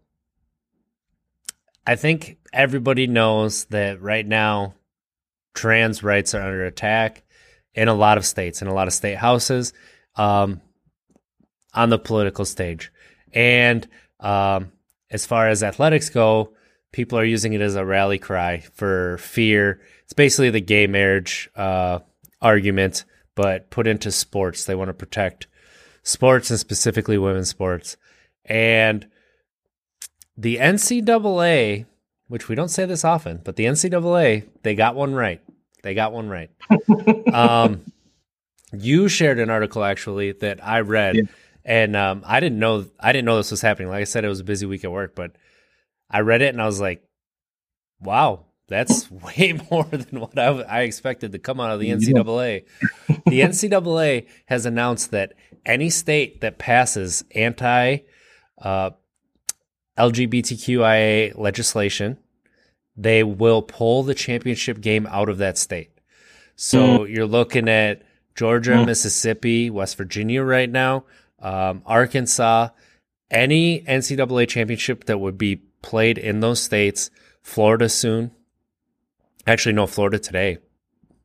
I think everybody knows that right now trans rights are under attack in a lot of states, in a lot of state houses, um, on the political stage. And um, as far as athletics go, people are using it as a rally cry for fear. It's basically the gay marriage uh, argument, but put into sports. They want to protect sports and specifically women's sports. And the N C double A, which we don't say this often, but the N C double A, they got one right. They got one right. um, you shared an article actually that I read, Yeah. and um, I didn't know I didn't know this was happening. Like I said, it was a busy week at work, but I read it and I was like, "Wow, that's way more than what I, I expected to come out of the N C double A." The N C double A has announced that any state that passes anti uh, L G B T Q I A legislation, they will pull the championship game out of that state. So you're looking at Georgia, Mm. Mississippi, West Virginia right now, um, Arkansas, any N C double A championship that would be played in those states, Florida soon. Actually, no, Florida today.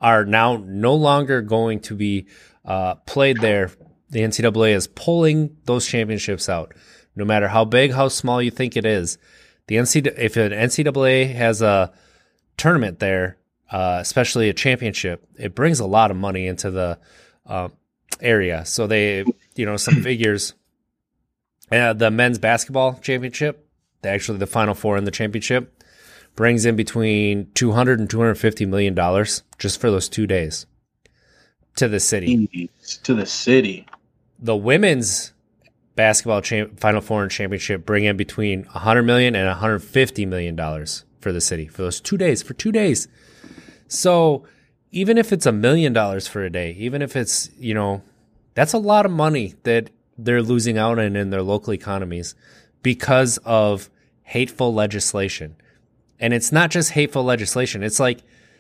are now no longer going to be uh, played there. The N C double A is pulling those championships out. No matter how big, how small you think it is, the N C if an N C double A has a tournament there, uh, especially a championship, it brings a lot of money into the uh, area. So they, you know, some figures. Uh, the men's basketball championship, the, actually the Final Four in the championship, brings in between two hundred and two hundred fifty million dollars just for those two days to the city. To the city. The women's basketball cha- Final Four and championship bring in between one hundred million dollars and one hundred fifty million dollars for the city for those two days, for two days. So even if it's a million dollars for a day, even if it's, you know, that's a lot of money that they're losing out in in their local economies because of hateful legislation. And it's not just hateful legislation. It's like,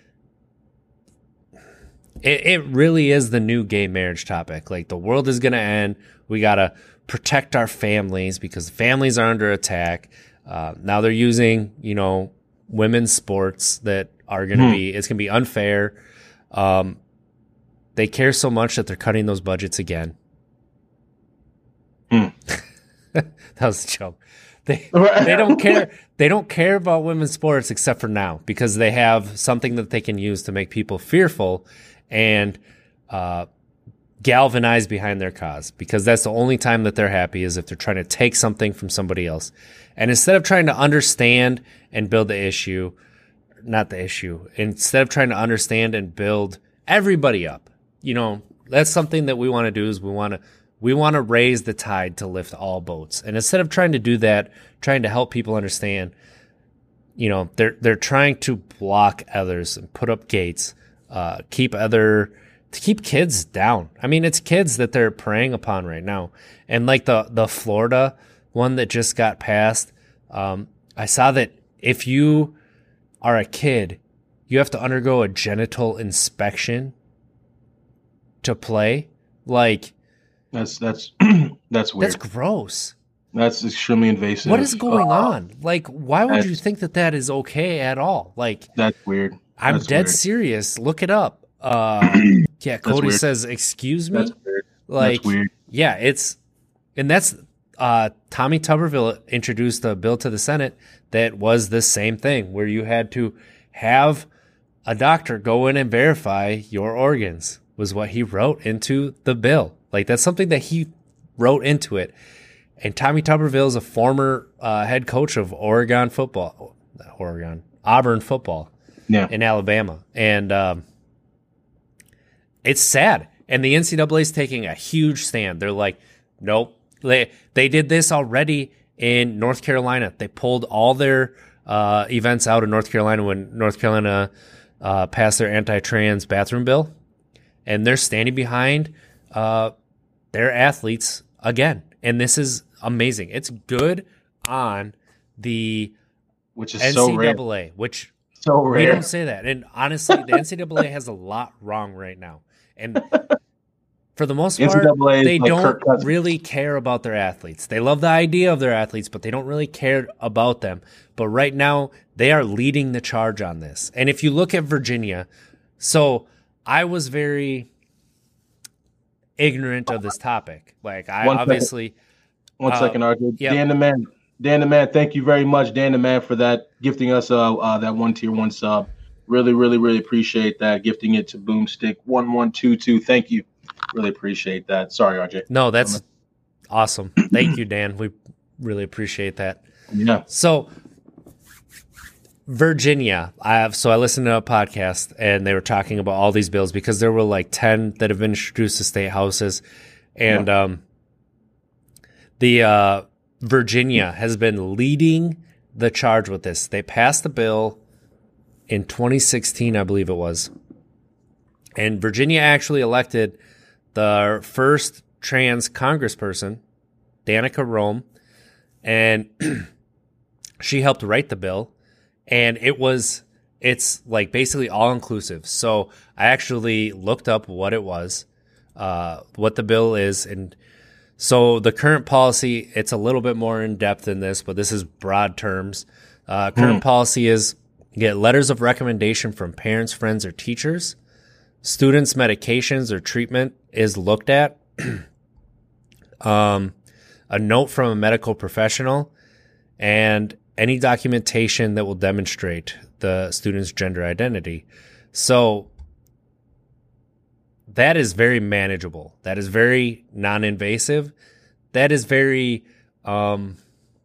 it, it really is the new gay marriage topic. Like, the world is going to end. We got to protect our families because families are under attack. Uh, now they're using, you know, women's sports that are going to hmm. be, it's going to be unfair. Um, they care so much that they're cutting those budgets again. Hmm. That was a joke. They they don't care. They don't care about women's sports except for now because they have something that they can use to make people fearful and uh, galvanize behind their cause. Because that's the only time that they're happy is if they're trying to take something from somebody else. And instead of trying to understand and build the issue, not the issue, instead of trying to understand and build everybody up, you know, that's something that we want to do is we want to. We want to raise the tide to lift all boats. And instead of trying to do that, trying to help people understand, you know, they're they're trying to block others and put up gates, uh, keep other to keep kids down. I mean, it's kids that they're preying upon right now. And like the the Florida one that just got passed, um, I saw that if you are a kid, you have to undergo a genital inspection to play. Like, That's that's that's weird. That's gross. That's extremely invasive. What is going uh, on? Like, why would you think that that is okay at all? Like, that's weird. I'm that's dead weird. serious. Look it up. Uh, yeah, Cody says, "Excuse me." That's weird. Like, that's weird. Yeah, it's and that's uh, Tommy Tuberville introduced a bill to the Senate that was the same thing, where you had to have a doctor go in and verify your organs. Was what he wrote into the bill. Like, that's something that he wrote into it. And Tommy Tuberville is a former uh, head coach of Oregon football, Oregon, Auburn football yeah. in Alabama. And um, it's sad. And the N C double A is taking a huge stand. They're like, nope. They, they did this already in North Carolina. They pulled all their uh, events out of North Carolina when North Carolina uh, passed their anti-trans bathroom bill. And they're standing behind uh, their athletes again. And this is amazing. It's good on the which is N C double A, so rare. which so rare. We don't say that. And honestly, the N C double A has a lot wrong right now. And for the most part, they like don't really care about their athletes. They love the idea of their athletes, but they don't really care about them. But right now, they are leading the charge on this. And if you look at Virginia, so I was very ignorant of this topic. Like, I One obviously... Second. One uh, second, R J. Yep. Dan the Man. Dan the Man, thank you very much, Dan the Man, for that, gifting us uh, uh that one tier one sub. Really, really, really appreciate that. Gifting it to Boomstick one one two two. Thank you. Really appreciate that. Sorry, R J. No, that's awesome. Thank you, Dan. We really appreciate that. Yeah. So... Virginia, I have, so I listened to a podcast and they were talking about all these bills because there were like ten that have been introduced to state houses. And yeah. um, the uh, Virginia has been leading the charge with this. They passed a bill in twenty sixteen, I believe it was. And Virginia actually elected the first trans congressperson, Danica Rome, and she helped write the bill. And it was, it's like basically all inclusive. So I actually looked up what it was, uh, what the bill is. And so the current policy, it's a little bit more in depth than this, but this is broad terms. Uh, current mm. policy is get letters of recommendation from parents, friends, or teachers students' medications or treatment is looked at, um, a note from a medical professional, and any documentation that will demonstrate the student's gender identity. So that is very manageable. That is very non-invasive. That is very um,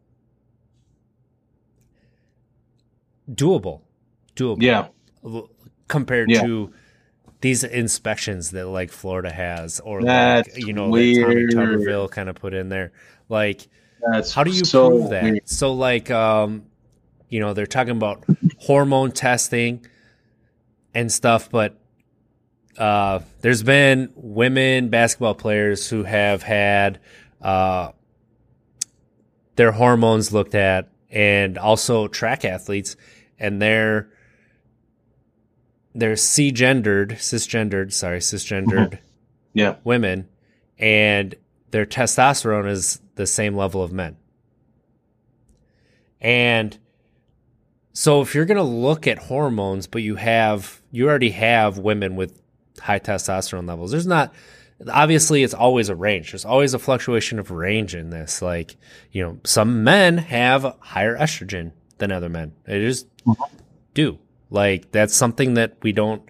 doable. Doable. Yeah. Compared yeah. to these inspections that like Florida has, or That's like, you know, weird. that Tommy Tuberville kind of put in there. Like, That's how do you so prove that? weird. So like, um, you know, they're talking about hormone testing and stuff, but uh, there's been women basketball players who have had uh, their hormones looked at, and also track athletes, and they're they're C-gendered, cisgendered, sorry, cisgendered Mhm. yeah. women, and their testosterone is the same level of men. And so if you're going to look at hormones, but you have, you already have women with high testosterone levels, there's not, obviously it's always a range. There's always a fluctuation of range in this. Like, you know, some men have higher estrogen than other men. They just do. Like, that's something that we don't,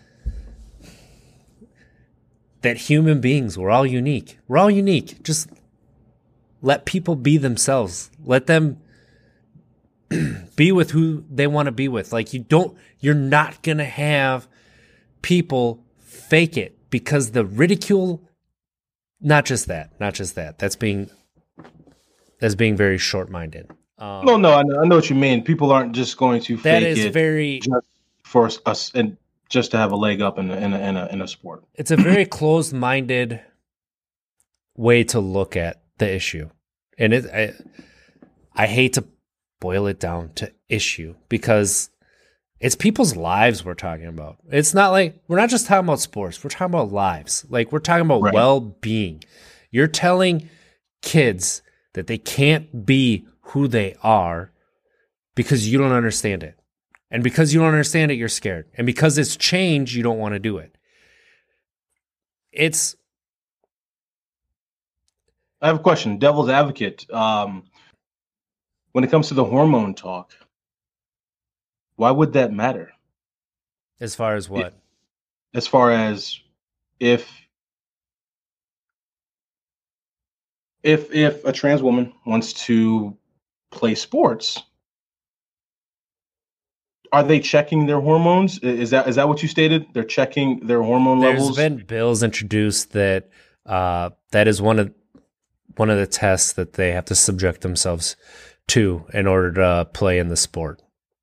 that human beings, we're all unique. We're all unique. Just let people be themselves. Let them be with who they want to be with. Like, you don't, you're not going to have people fake it, because the ridicule, not just that, not just that, that's being, that's being very short-minded. Um, No, no, I know, I know what you mean. People aren't just going to that fake is it very, just for us and just to have a leg up in a, in a, in a, in a sport. it's a very closed-minded way to look at the issue. And it, I, I hate to boil it down to issue, because it's people's lives we're talking about. It's not like, we're not just talking about sports. We're talking about lives. Like, we're talking about Right. well-being. You're telling kids that they can't be who they are because you don't understand it. And because you don't understand it, you're scared. And because it's change, you don't want to do it. It's, I have a question. Devil's advocate. Um, when it comes to the hormone talk, why would that matter? as far as what? As far as if if if a trans woman wants to play sports, are they checking their hormones? Is that is that what you stated? They're checking their hormone There's levels. been bills introduced that uh, that is one of one of the tests that they have to subject themselves to in order to play in the sport.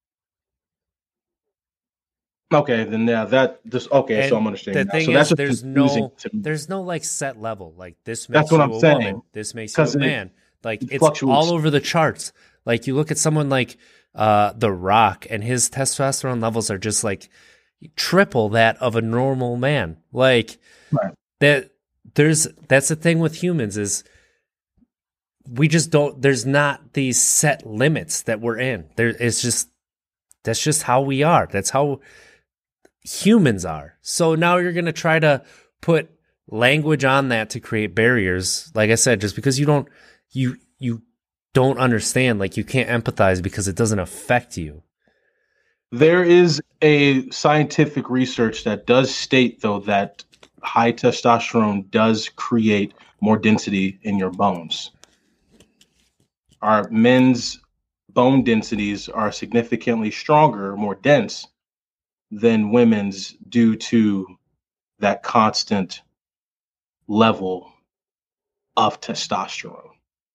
Okay, then yeah, that just okay. And so I'm understanding. the now. thing So is, that's just there's confusing no to me. there's no like set level. Like, this makes That's what you I'm a saying. woman. This makes you 'Cause a it- man. Like, it it's fluctuates. all over the charts. Like, you look at someone like uh, The Rock, and his testosterone levels are just like triple that of a normal man. Like, Right. that there's that's the thing with humans is we just don't, there's not these set limits that we're in. There, it's just, that's just how we are. That's how humans are. So now you're going to try to put language on that to create barriers. Like I said, just because you don't, you, you don't understand, like, you can't empathize because it doesn't affect you. There is a scientific research that does state, though, that high testosterone does create more density in your bones. Our men's bone densities are significantly stronger, more dense than women's due to that constant level of testosterone.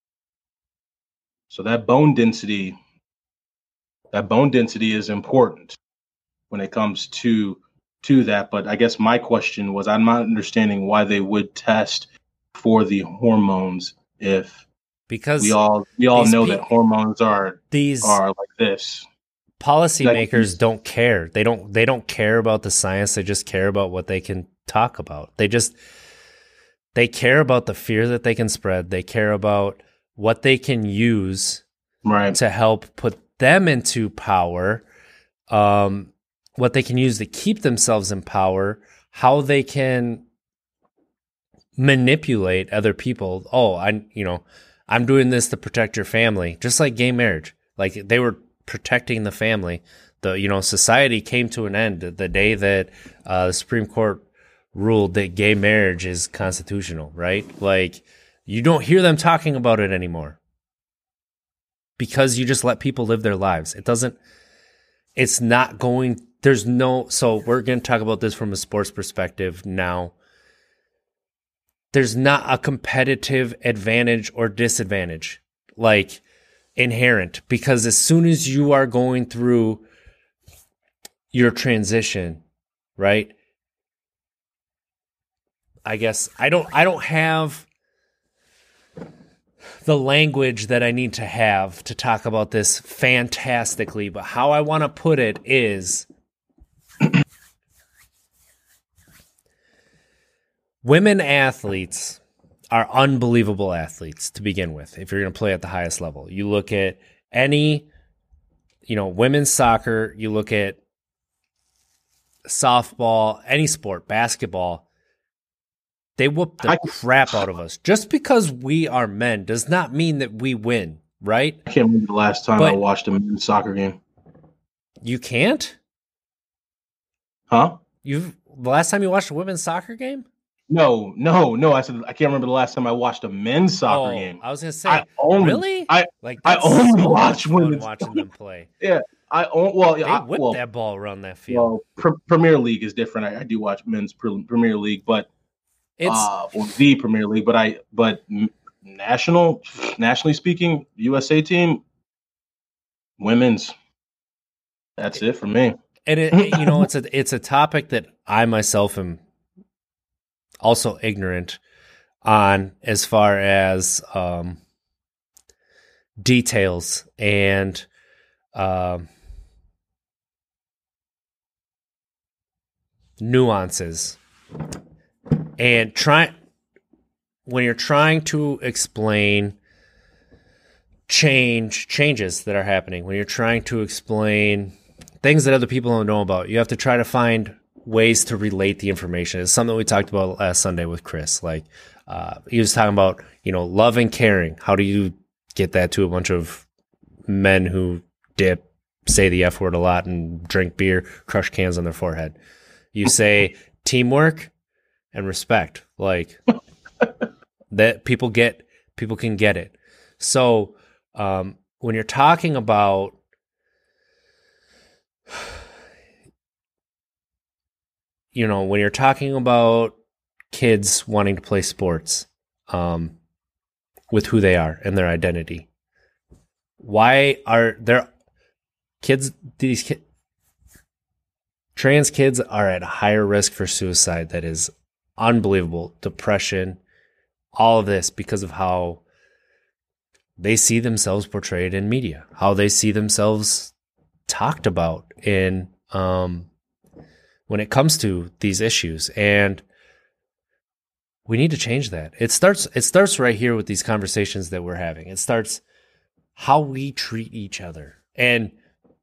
So that bone density, that bone density is important when it comes to to that. But I guess my question was, I'm not understanding why they would test for the hormones if Because we all we all these know pe- that hormones are these are like this. policymakers don't care. They don't they don't care about the science. They just care about what they can talk about. They just they care about the fear that they can spread. They care about what they can use Right. to help put them into power, um, what they can use to keep themselves in power, how they can manipulate other people. Oh, I, you know, I'm doing this to protect your family, just like gay marriage. Like they were protecting the family. The, you know, society came to an end the day that uh, the Supreme Court ruled that gay marriage is constitutional, right? Like you don't hear them talking about it anymore because you just let people live their lives. It doesn't, it's not going, there's no, so we're going to talk about this from a sports perspective now. There's not a competitive advantage or disadvantage, like inherent, because as soon as you are going through your transition, right? I guess I don't, I don't have the language that I need to have to talk about this fantastically, but how I want to put it is women athletes are unbelievable athletes to begin with. If you're going to play at the highest level, you look at any, you know, women's soccer, you look at softball, any sport, basketball, they whoop the I, crap out of us. Just because we are men does not mean that we win, right? I can't remember the last time but I watched a men's soccer game. You can't? Huh? You've the last time you watched a women's soccer game? No, no, no. I said I can't remember the last time I watched a men's soccer oh, game. I was gonna say, I only, really? I like I only so watch women's watching them play. Yeah, I own. Well, they I, whip well, that ball around that field. Well, Pr- Premier League is different. I, I do watch men's pre- Premier League, but it's uh, or the Premier League. But I, but national, nationally speaking, U S A team, women's. That's it for me. And it, you know, it's a it's a topic that I myself am also ignorant on as far as um, details and um, nuances. And try when you're trying to explain change changes that are happening, when you're trying to explain things that other people don't know about, you have to try to find ways to relate the information. It's something we talked about last Sunday with Chris. Like uh, he was talking about, you know, love and caring. How do you get that to a bunch of men who dip, say the F word a lot, and drink beer, crush cans on their forehead? You say teamwork and respect, like that people get, people can get it. So um, when you're talking about you know, when you're talking about kids wanting to play sports um, with who they are and their identity, why are there kids, these ki- trans kids are at a higher risk for suicide? That is unbelievable. Depression, all of this because of how they see themselves portrayed in media, how they see themselves talked about in um, when it comes to these issues. And we need to change that. It starts, it starts right here with these conversations that we're having. It starts how we treat each other. And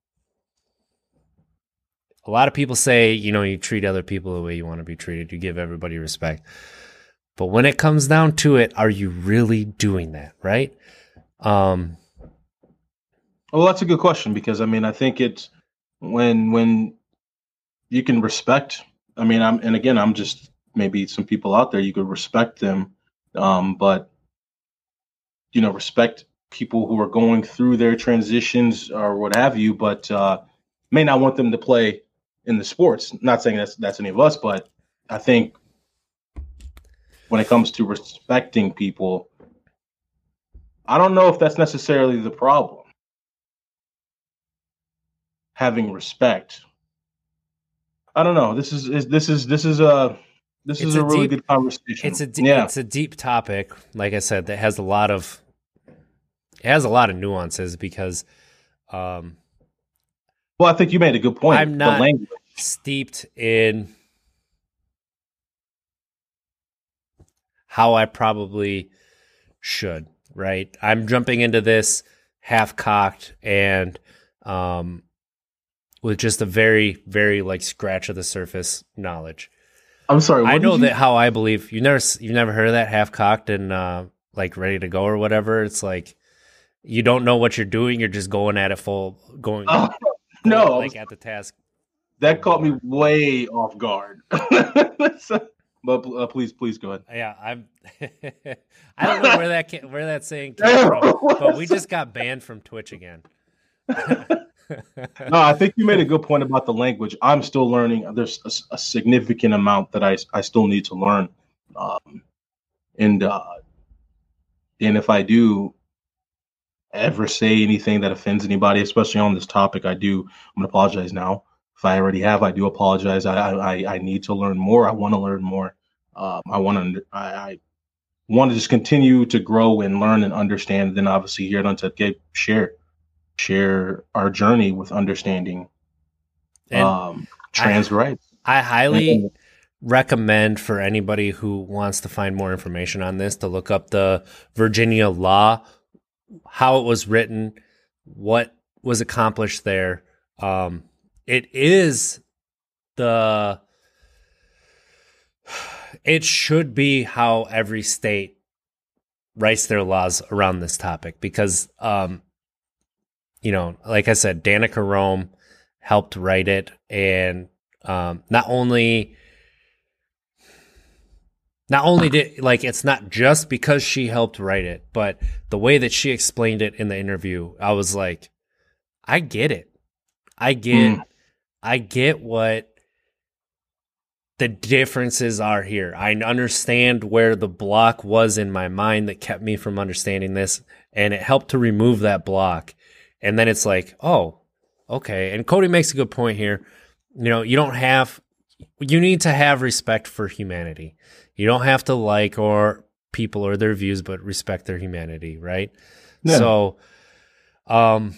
a lot of people say, you know, you treat other people the way you want to be treated. You give everybody respect. But when it comes down to it, are you really doing that? Right? Um, well, that's a good question, because I mean, I think it's when, when, you can respect. I mean, I'm, and again, I'm just maybe some people out there, you could respect them. Um, but, you know, respect people who are going through their transitions or what have you, but uh, may not want them to play in the sports. Not saying that's, that's any of us, but I think when it comes to respecting people, I don't know if that's necessarily the problem. Having respect. I don't know. This is, is this is this is a this it's is a, a really deep, good conversation. It's a de- yeah. It's a deep topic, like I said, that has a lot of it has a lot of nuances because. Um, well, I think you made a good point. I'm not steeped in how I probably should. Right, I'm jumping into this half cocked and. Um, with just a very, very like scratch of the surface knowledge. I'm sorry. What I know did you- that how I believe. You never you never heard of that half cocked and uh, like ready to go or whatever. It's like you don't know what you're doing. You're just going at it full, going, Oh, going no, like at the task. that caught me way off guard. So- but uh, please, please go ahead. Yeah, I'm. I don't know where that came, where that saying came from, but we just got banned from Twitch again. No, I think you made a good point about the language. I'm still learning. There's a, a significant amount that I, I still need to learn, um, and uh, and if I do ever say anything that offends anybody, especially on this topic, I do. I'm gonna apologize now. If I already have, I do apologize. I I, I need to learn more. I want to learn more. Um, I want to. I, I want to just continue to grow and learn and understand. And then obviously here at Untucked Geek, share share our journey with understanding And um, trans I, rights. I highly And- recommend for anybody who wants to find more information on this to look up the Virginia law, how it was written, what was accomplished there. Um, it is the, it should be how every state writes their laws around this topic because, um, you know, like I said, Danica Rome helped write it, and um, not only not only did like it's not just because she helped write it, but the way that she explained it in the interview, I was like, I get it, I get, mm. I get what the differences are here. I understand where the block was in my mind that kept me from understanding this, and it helped to remove that block. And then it's like, oh, okay. And Cody makes a good point here. You know, you don't have, you need to have respect for humanity. You don't have to like or people or their views, but respect their humanity, right? Yeah. So, um,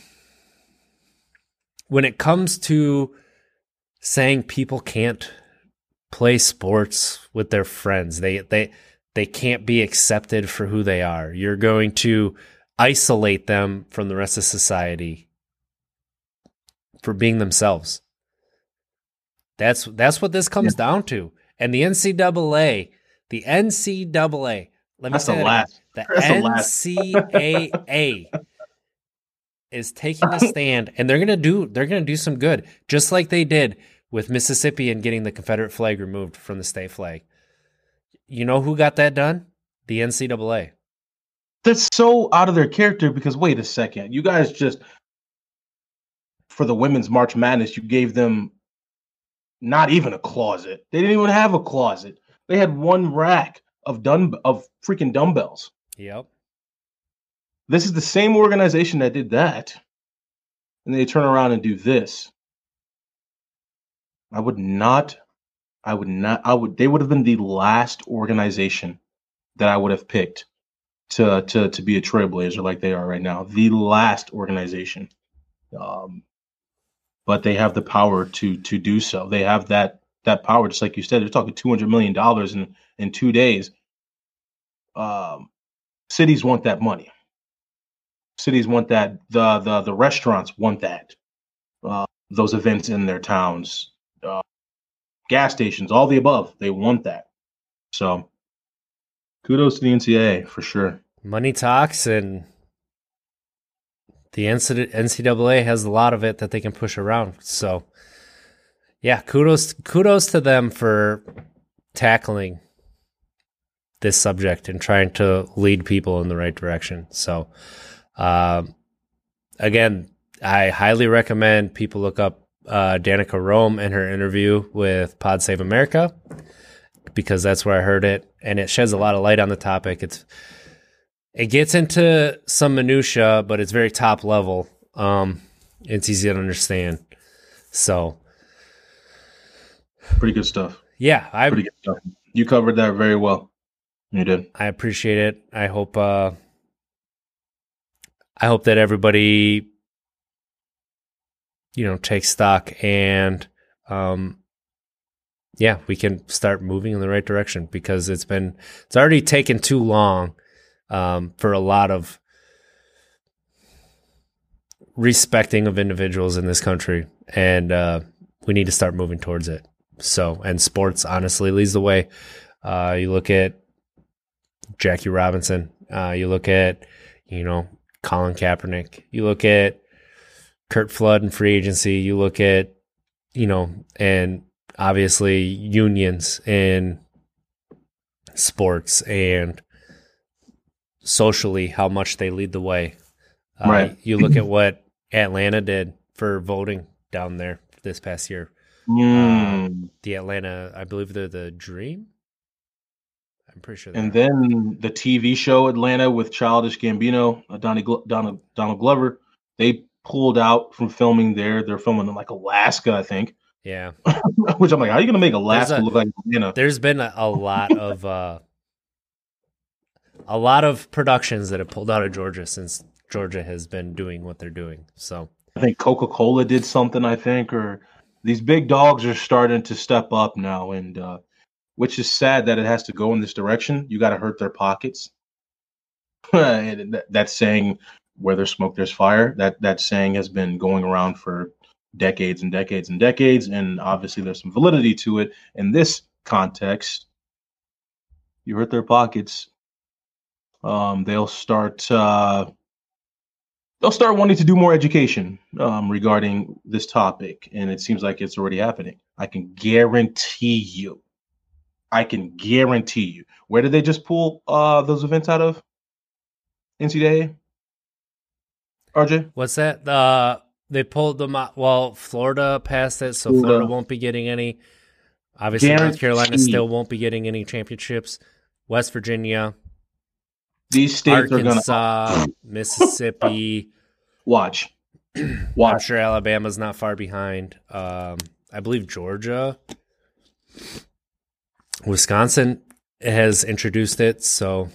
when it comes to saying people can't play sports with their friends, they they they can't be accepted for who they are. You're going to isolate them from the rest of society for being themselves. That's that's what this comes yeah. down to. And the N C double A, the N C double A, let me that's say the that last. again. The that's N C A A is taking a stand, and they're gonna do they're gonna do some good, just like they did with Mississippi and getting the Confederate flag removed from the state flag. You know who got that done? The N C double A. That's so out of their character because wait a second. You guys just, for the women's March Madness, you gave them not even a closet. They didn't even have a closet. They had one rack of dumb of freaking dumbbells. Yep. This is the same organization that did that. And they turn around and do this. I would not, I would not, I would, they would have been the last organization that I would have picked to to to be a trailblazer like they are right now. The last organization. Um, but they have the power to to do so. They have that that power, just like you said. They're talking two hundred million dollars in in two days. Um, cities want that money. Cities want that. The the the restaurants want that. Uh, those events in their towns, uh, gas stations, all the above. They want that. So, kudos to the N C double A for sure. Money talks, and the N C double A has a lot of it that they can push around. So, yeah, kudos kudos to them for tackling this subject and trying to lead people in the right direction. So, um, again, I highly recommend people look up uh, Danica Rome and her interview with Pod Save America, because that's where I heard it, and it sheds a lot of light on the topic. It's It gets into some minutia, but it's very top level. Um, it's easy to understand. So, pretty good stuff. Yeah, I pretty good stuff. You covered that very well. You did. I appreciate it. I hope. Uh, I hope that everybody, you know, takes stock and, um, yeah, we can start moving in the right direction, because it's been it's already taken too long. Um, for a lot of respecting of individuals in this country, and uh, we need to start moving towards it. So, and sports honestly leads the way. Uh, you look at Jackie Robinson. Uh, you look at, you know, Colin Kaepernick. You look at Curt Flood in free agency. You look at, you know, and obviously unions in sports and socially how much they lead the way. Uh, Right. You look at what Atlanta did for voting down there this past year. Mm. Um, the Atlanta, I believe they're the Dream. I'm pretty sure. And are. then the T V show Atlanta with Childish Gambino, uh, Donnie Glo- Donald, Donald Glover, they pulled out from filming there. They're filming in like Alaska, I think. Yeah. Which I'm like, how are you going to make Alaska a, look like Atlanta? There's been a, a lot of uh, a lot of productions that have pulled out of Georgia since Georgia has been doing what they're doing. So I think Coca-Cola did something, I think, or these big dogs are starting to step up now, and uh, which is sad that it has to go in this direction. You got to hurt their pockets. And that, that saying, where there's smoke, there's fire. That that saying has been going around for decades and decades and decades, and obviously there's some validity to it. In this context, you hurt their pockets, um, they'll start uh, they'll start wanting to do more education um, regarding this topic, and it seems like it's already happening. I can guarantee you. I can guarantee you. Where did they just pull uh, those events out of? N C double A? R J? What's that? Uh, they pulled them out. Well, Florida passed it, so Florida. Florida won't be getting any. Obviously, Guaranteed. North Carolina still won't be getting any championships. West Virginia, These states Arkansas, are going to Mississippi. watch. I'm Watch. sure Alabama's not far behind. Um, I believe Georgia. Wisconsin has introduced it, so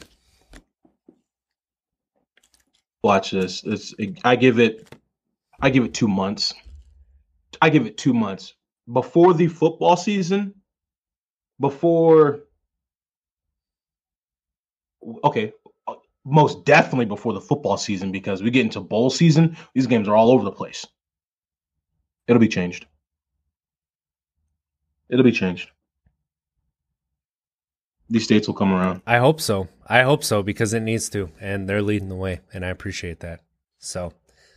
Watch this. It's. I give it. I give it two months. I give it two months before the football season. Before. Okay, most definitely before the football season, because we get into bowl season. These games are all over the place. It'll be changed. It'll be changed. These states will come around. I hope so. I hope so because it needs to, and they're leading the way, and I appreciate that. So,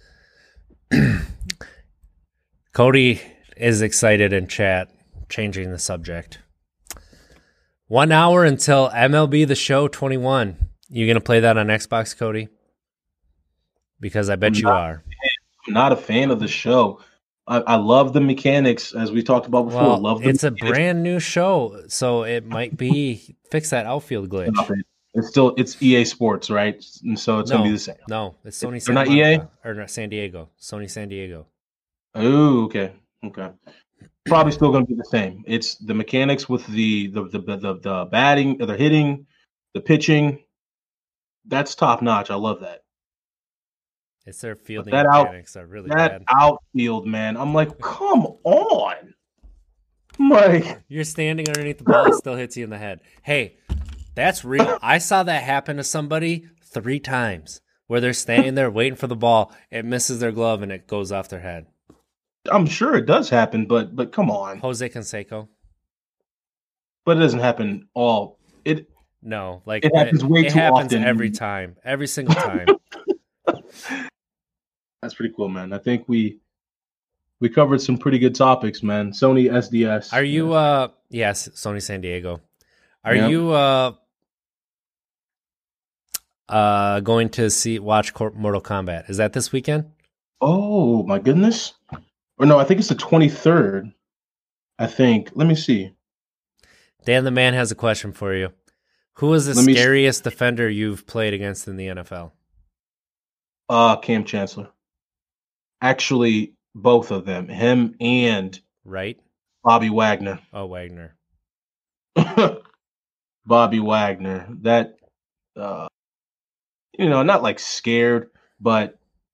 Cody is excited in chat, changing the subject. One hour until M L B The Show twenty-one. You going to play that on Xbox, Cody? Because I bet I'm you not, are. I'm not a fan of the show. I, I love the mechanics, as we talked about before. Well, love the it's mechanics. a brand new show, so it might be fix that outfield glitch. It's still it's E A Sports, right? And so it's no, gonna be the same. No, it's Sony They're Santa not E A? Monica, or not San Diego. Sony San Diego. Oh, okay, okay. Probably still gonna be the same. It's the mechanics with the the the the, the batting, the hitting, the pitching. That's top notch. I love that. It's their fielding that out- mechanics are really That bad. outfield, man. I'm like, come on. I'm like, You're standing underneath the ball, it still hits you in the head. Hey, that's real. I saw that happen to somebody three times where they're standing there waiting for the ball, it misses their glove, and it goes off their head. I'm sure it does happen, but but come on. Jose Canseco? But it doesn't happen all. It No, like It happens way it too happens often. every time, every single time. That's pretty cool, man. I think we we covered some pretty good topics, man. Sony S D S. Are you? uh Yes, Sony San Diego. Are Yeah. you uh uh going to see watch Cor- Mortal Kombat? Is that this weekend? Oh my goodness. Or no, I think it's the twenty-third. I think. Let me see. Dan the Man has a question for you. Who is the Let me s- scariest defender you've played against in the N F L? Uh Cam Chancellor. Actually, both of them. Him and Right? Bobby Wagner. Oh, Wagner. Bobby Wagner. That uh you know, not like scared, but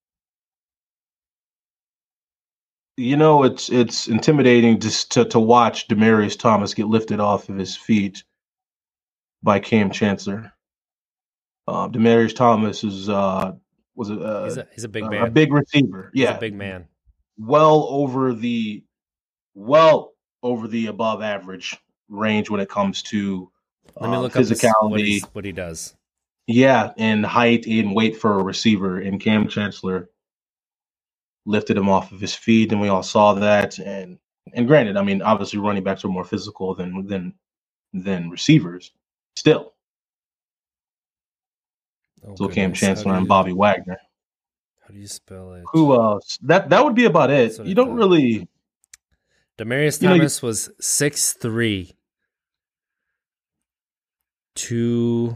you know, it's it's intimidating just to, to watch Demaryius Thomas get lifted off of his feet by Cam Chancellor. Uh, Demaryius Thomas is uh, was a, uh, He's a he's a big a, man. a big receiver. He's Yeah, a big man. well over the well over the above average range when it comes to Let me um, look up his, what, physicality. he's, what he does. Yeah, and height and weight for a receiver. And Cam Chancellor lifted him off of his feet, and we all saw that. And and granted, I mean, obviously running backs are more physical than than than receivers. Still, Oh, so Cam goodness. Chancellor How do and you- Bobby Wagner. How do you spell it? Who else? That that would be about it. That's what You I don't thought. really. Demarius You know, you- Thomas was six three. Two.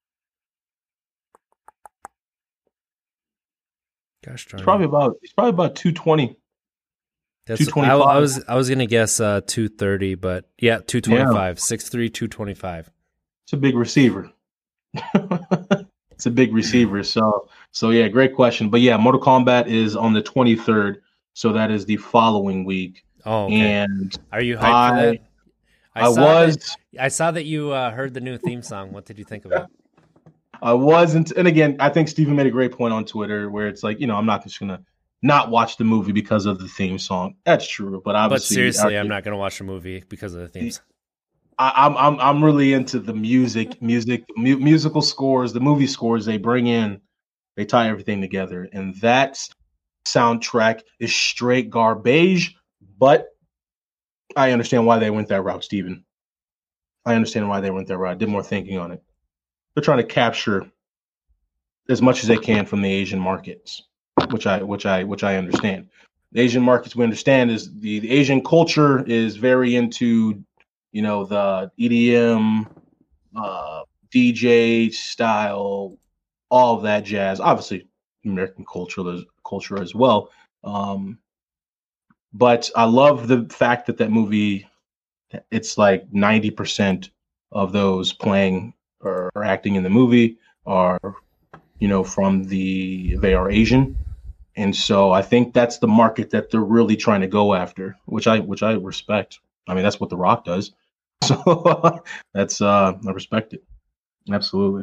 Gosh darn It's it. probably about. It's probably about two twenty. That's, I, two twenty-five. I was I was gonna guess uh, two thirty, but yeah, two twenty five. Six three, two twenty five. It's a big receiver. It's a big receiver. So so yeah, great question. But yeah, Mortal Kombat is on the twenty-third, so that is the following week. Oh, okay. And Are you hyped I, for that? I, saw was. That, I saw that you uh, heard the new theme song. What did you think of it? I wasn't, and again, I think Steven made a great point on Twitter where it's like, you know, I'm not just gonna not watch the movie because of the theme song. That's true, but obviously, But seriously, I, I'm not gonna watch the movie because of the themes. I, I'm I'm I'm really into the music, music, mu- musical scores, the movie scores they bring in. They tie everything together, and that soundtrack is straight garbage. But I understand why they went that route, Steven. I understand why they went that route. I did more thinking on it. They're trying to capture as much as they can from the Asian markets, which I which I which I understand. The Asian markets we understand is the, the Asian culture is very into, you know, the E D M, uh, D J style, all of that jazz. Obviously, American culture culture as well. Um, but I love the fact that that movie, it's like ninety percent of those playing or, or acting in the movie are, you know, from the, they are Asian. And so I think that's the market that they're really trying to go after, which I, which I respect. I mean, that's what The Rock does. So that's, uh, I respect it. Absolutely.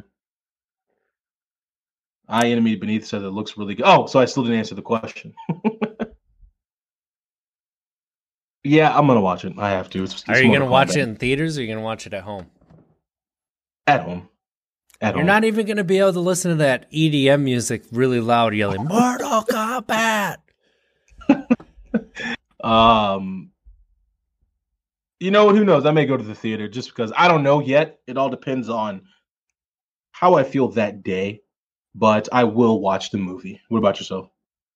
I Enemy Beneath says it looks really good. Oh, so I still didn't answer the question. Yeah, I'm gonna watch it. I have to. It's, it's Are you Mortal gonna watch Kombat. it in theaters or are you gonna watch it at home? At home? At You're home. not even gonna be able to listen to that E D M music really loud, yelling "Mortal Kombat." um, you know what? Who knows? I may go to the theater just because I don't know yet. It all depends on how I feel that day. But I will watch the movie. What about yourself?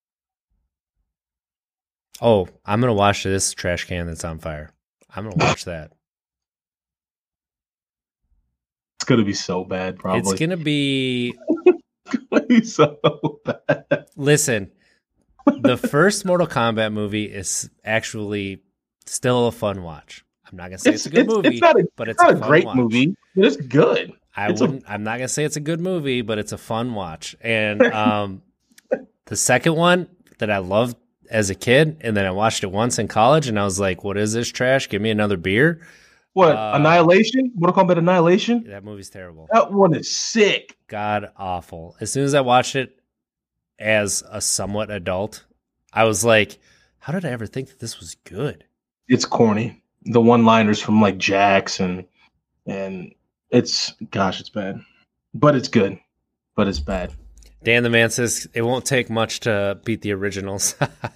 Oh, I'm gonna watch this trash can that's on fire. I'm gonna watch that. It's gonna be so bad. Probably. It's gonna be. It's gonna be so bad. Listen, the first Mortal Kombat movie is actually still a fun watch. I'm not gonna say it's, it's a good it's, movie, it's not a, but it's, it's not a, a fun great watch. movie. But it's good. I it's wouldn't. A... I'm not gonna say it's a good movie, but it's a fun watch. And um, the second one that I loved as a kid, and then I watched it once in college, and I was like, "What is this trash? Give me another beer." What uh, Annihilation? Mortal Kombat Annihilation? That movie's terrible. That one is sick. God awful. As soon as I watched it as a somewhat adult, I was like, "How did I ever think that this was good?" It's corny. The one-liners from like Jax and and it's gosh, it's bad, but it's good, but it's bad. Dan the Man says it won't take much to beat the originals.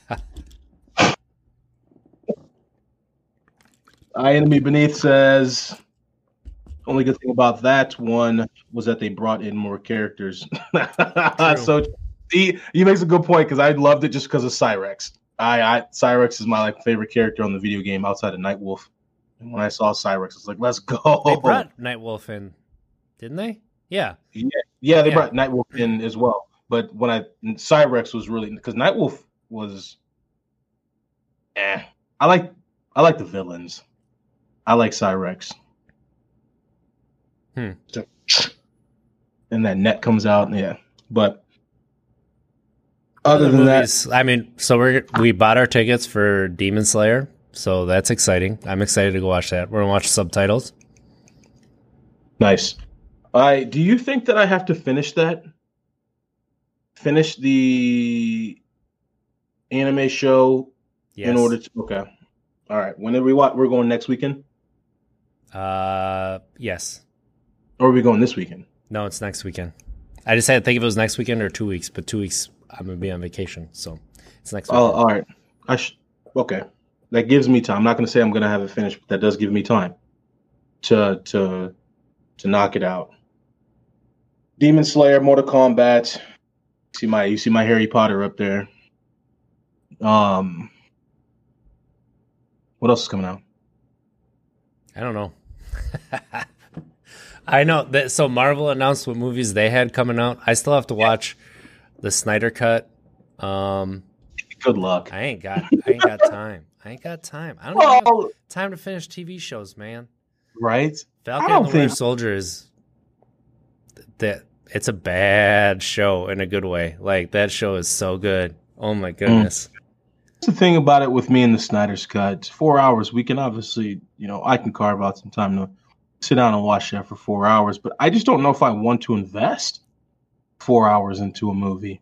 I Enemy Beneath says only good thing about that one was that they brought in more characters. So he he makes a good point because I loved it just because of Cyrex. I, I Cyrex is my like favorite character on the video game outside of Nightwolf. And when I saw Cyrex, I was like, let's go. They brought Nightwolf in, didn't they? Yeah. Yeah, yeah, they Yeah. brought Nightwolf in as well. But when I Cyrex was really because Nightwolf was, eh. I like I like the villains. I like Cyrex. Hmm. And that net comes out, yeah. But Other other than movies, I mean, so we we bought our tickets for Demon Slayer, so that's exciting. I'm excited to go watch that. We're gonna watch subtitles. that, nice. I do you think that I have to finish that? Finish the anime show Yes. in order to okay. All right. When did we watch? We're going next weekend? Uh, yes. Or are we going this weekend? No, it's next weekend. I just had to think if it was next weekend or two weeks, but two weeks I'm gonna be on vacation, so it's next weekend. Oh, all right. I sh- okay. That gives me time. I'm not going to say I'm going to have it finished, but that does give me time to to to knock it out. Demon Slayer, Mortal Kombat. See my you see my Harry Potter up there. Um, what else is coming out? I don't know. I know that. So Marvel announced what movies they had coming out. I still have to watch the Snyder Cut. Um, Good luck. I ain't got. I ain't got time. I ain't got time. I don't Well, have time to finish T V shows, man. Right? Falcon I and don't the Winter think- Soldier is that. It's a bad show in a good way. Like that show is so good. Oh my goodness. That's the thing about it with me and the Snyder's Cut. It's four hours. We can obviously, you know, I can carve out some time to sit down and watch that for four hours, but I just don't know if I want to invest four hours into a movie.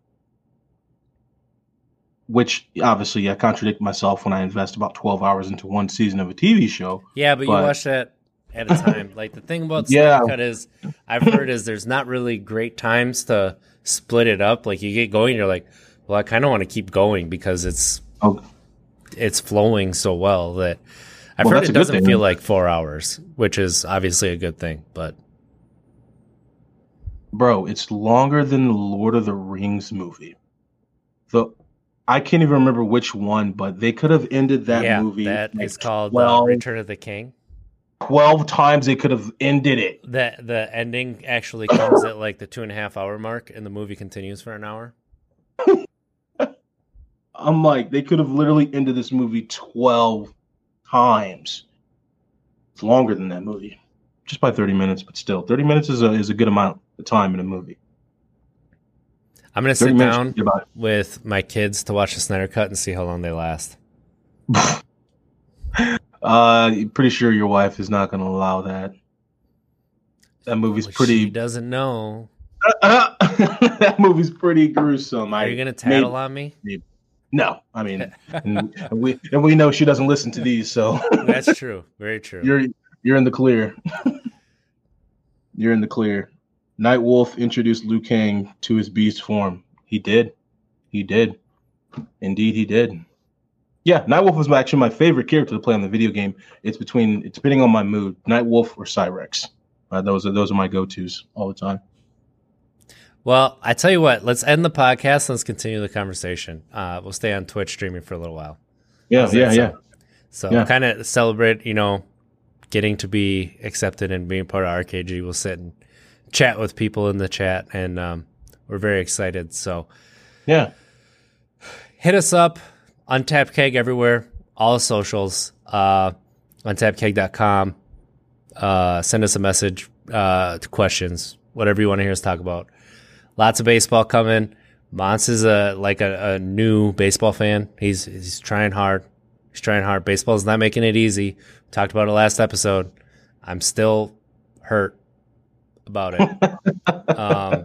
Which obviously I contradict myself when I invest about twelve hours into one season of a T V show. Yeah, but, But- you watch that at a time. Like the thing about Yeah. Snyder Cut is, I've heard is there's not really great times to split it up. Like you get going, you're like, well, I kind of want to keep going because it's Oh, it's flowing so well that I've Well, heard that's it a good doesn't thing. feel like four hours, which is obviously a good thing. But bro, it's longer than the Lord of the Rings movie. The I can't even remember which one, but they could have ended that yeah, movie. that like is called uh, twelve, Return of the King. twelve times. They could have ended it. The the ending actually comes at like the two and a half hour mark, and the movie continues for an hour. I'm like, they could have literally ended this movie twelve times. It's longer than that movie, just by thirty minutes, but still, thirty minutes is a is a good amount of time in a movie. I'm gonna thirty sit minutes down is about with my kids to watch the Snyder Cut and see how long they last. Uh, pretty sure your wife is not going to allow that. That movie's Well, pretty. She doesn't know. That movie's pretty gruesome. Are I, you gonna tattle maybe- on me? No, I mean, and, and we and we know she doesn't listen to these, so That's true. Very true. you're you're in the clear. You're in the clear. Nightwolf introduced Liu Kang to his beast form. He did. He did. Indeed, he did. Yeah, Nightwolf was my, actually my favorite character to play on the video game. It's between, it's depending on my mood, Nightwolf or Cyrex. Uh, those are those are my go-tos all the time. Well, I tell you what. Let's end the podcast. Let's continue the conversation. Uh, we'll stay on Twitch streaming for a little while. Yeah, How's that yeah, yeah. sound? So Yeah. kind of celebrate, you know, getting to be accepted and being part of R K G. We'll sit and chat with people in the chat, and um, we're very excited. So Yeah. hit us up, Untapped Keg everywhere, all socials, uh, untapped keg dot com. Uh, send us a message, uh, to questions, whatever you want to hear us talk about. Lots of baseball coming. Mons is a like a, a new baseball fan. He's he's trying hard. He's trying hard. Baseball's not making it easy. Talked about it last episode. I'm still hurt about it. um,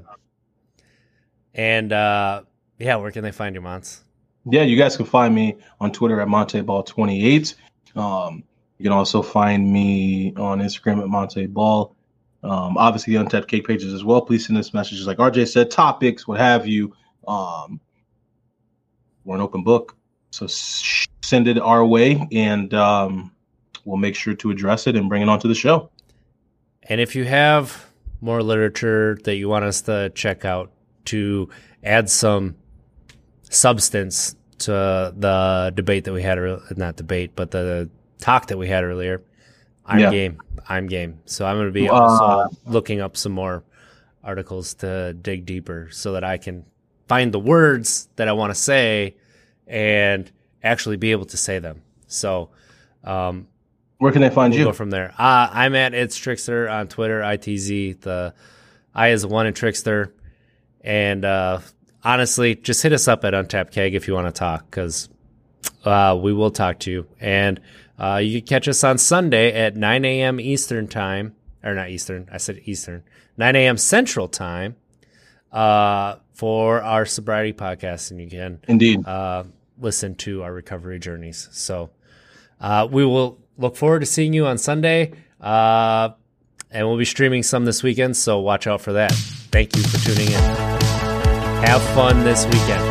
and uh, yeah, where can they find you, Mons? Yeah, you guys can find me on Twitter at Monteball twenty-eight. Um, you can also find me on Instagram at Monteball. Um, obviously, the Untapped Cake pages as well. Please send us messages like R J said, topics, what have you. Um, we're an open book, so sh- send it our way, and um, we'll make sure to address it and bring it onto the show. And if you have more literature that you want us to check out to add some substance to the debate that we had, earlier, not debate, but the talk that we had earlier, I'm Yeah. game. I'm game. So I'm going to be Uh, also looking up some more articles to dig deeper so that I can find the words that I want to say and actually be able to say them. So um, Where can they find we'll you? go from there. Uh, I'm at It's Trickster on Twitter, I T Z. The I is one in Trickster. And uh, honestly, just hit us up at Untapped Keg if you want to talk, because uh, we will talk to you. And uh, you can catch us on Sunday at nine a.m. Eastern time. Or not Eastern. I said Eastern. nine a.m. Central time uh, for our sobriety podcast. And you can Indeed. uh, listen to our recovery journeys. So Uh, we will look forward to seeing you on Sunday, uh, and we'll be streaming some this weekend, so watch out for that. Thank you for tuning in. Have fun this weekend.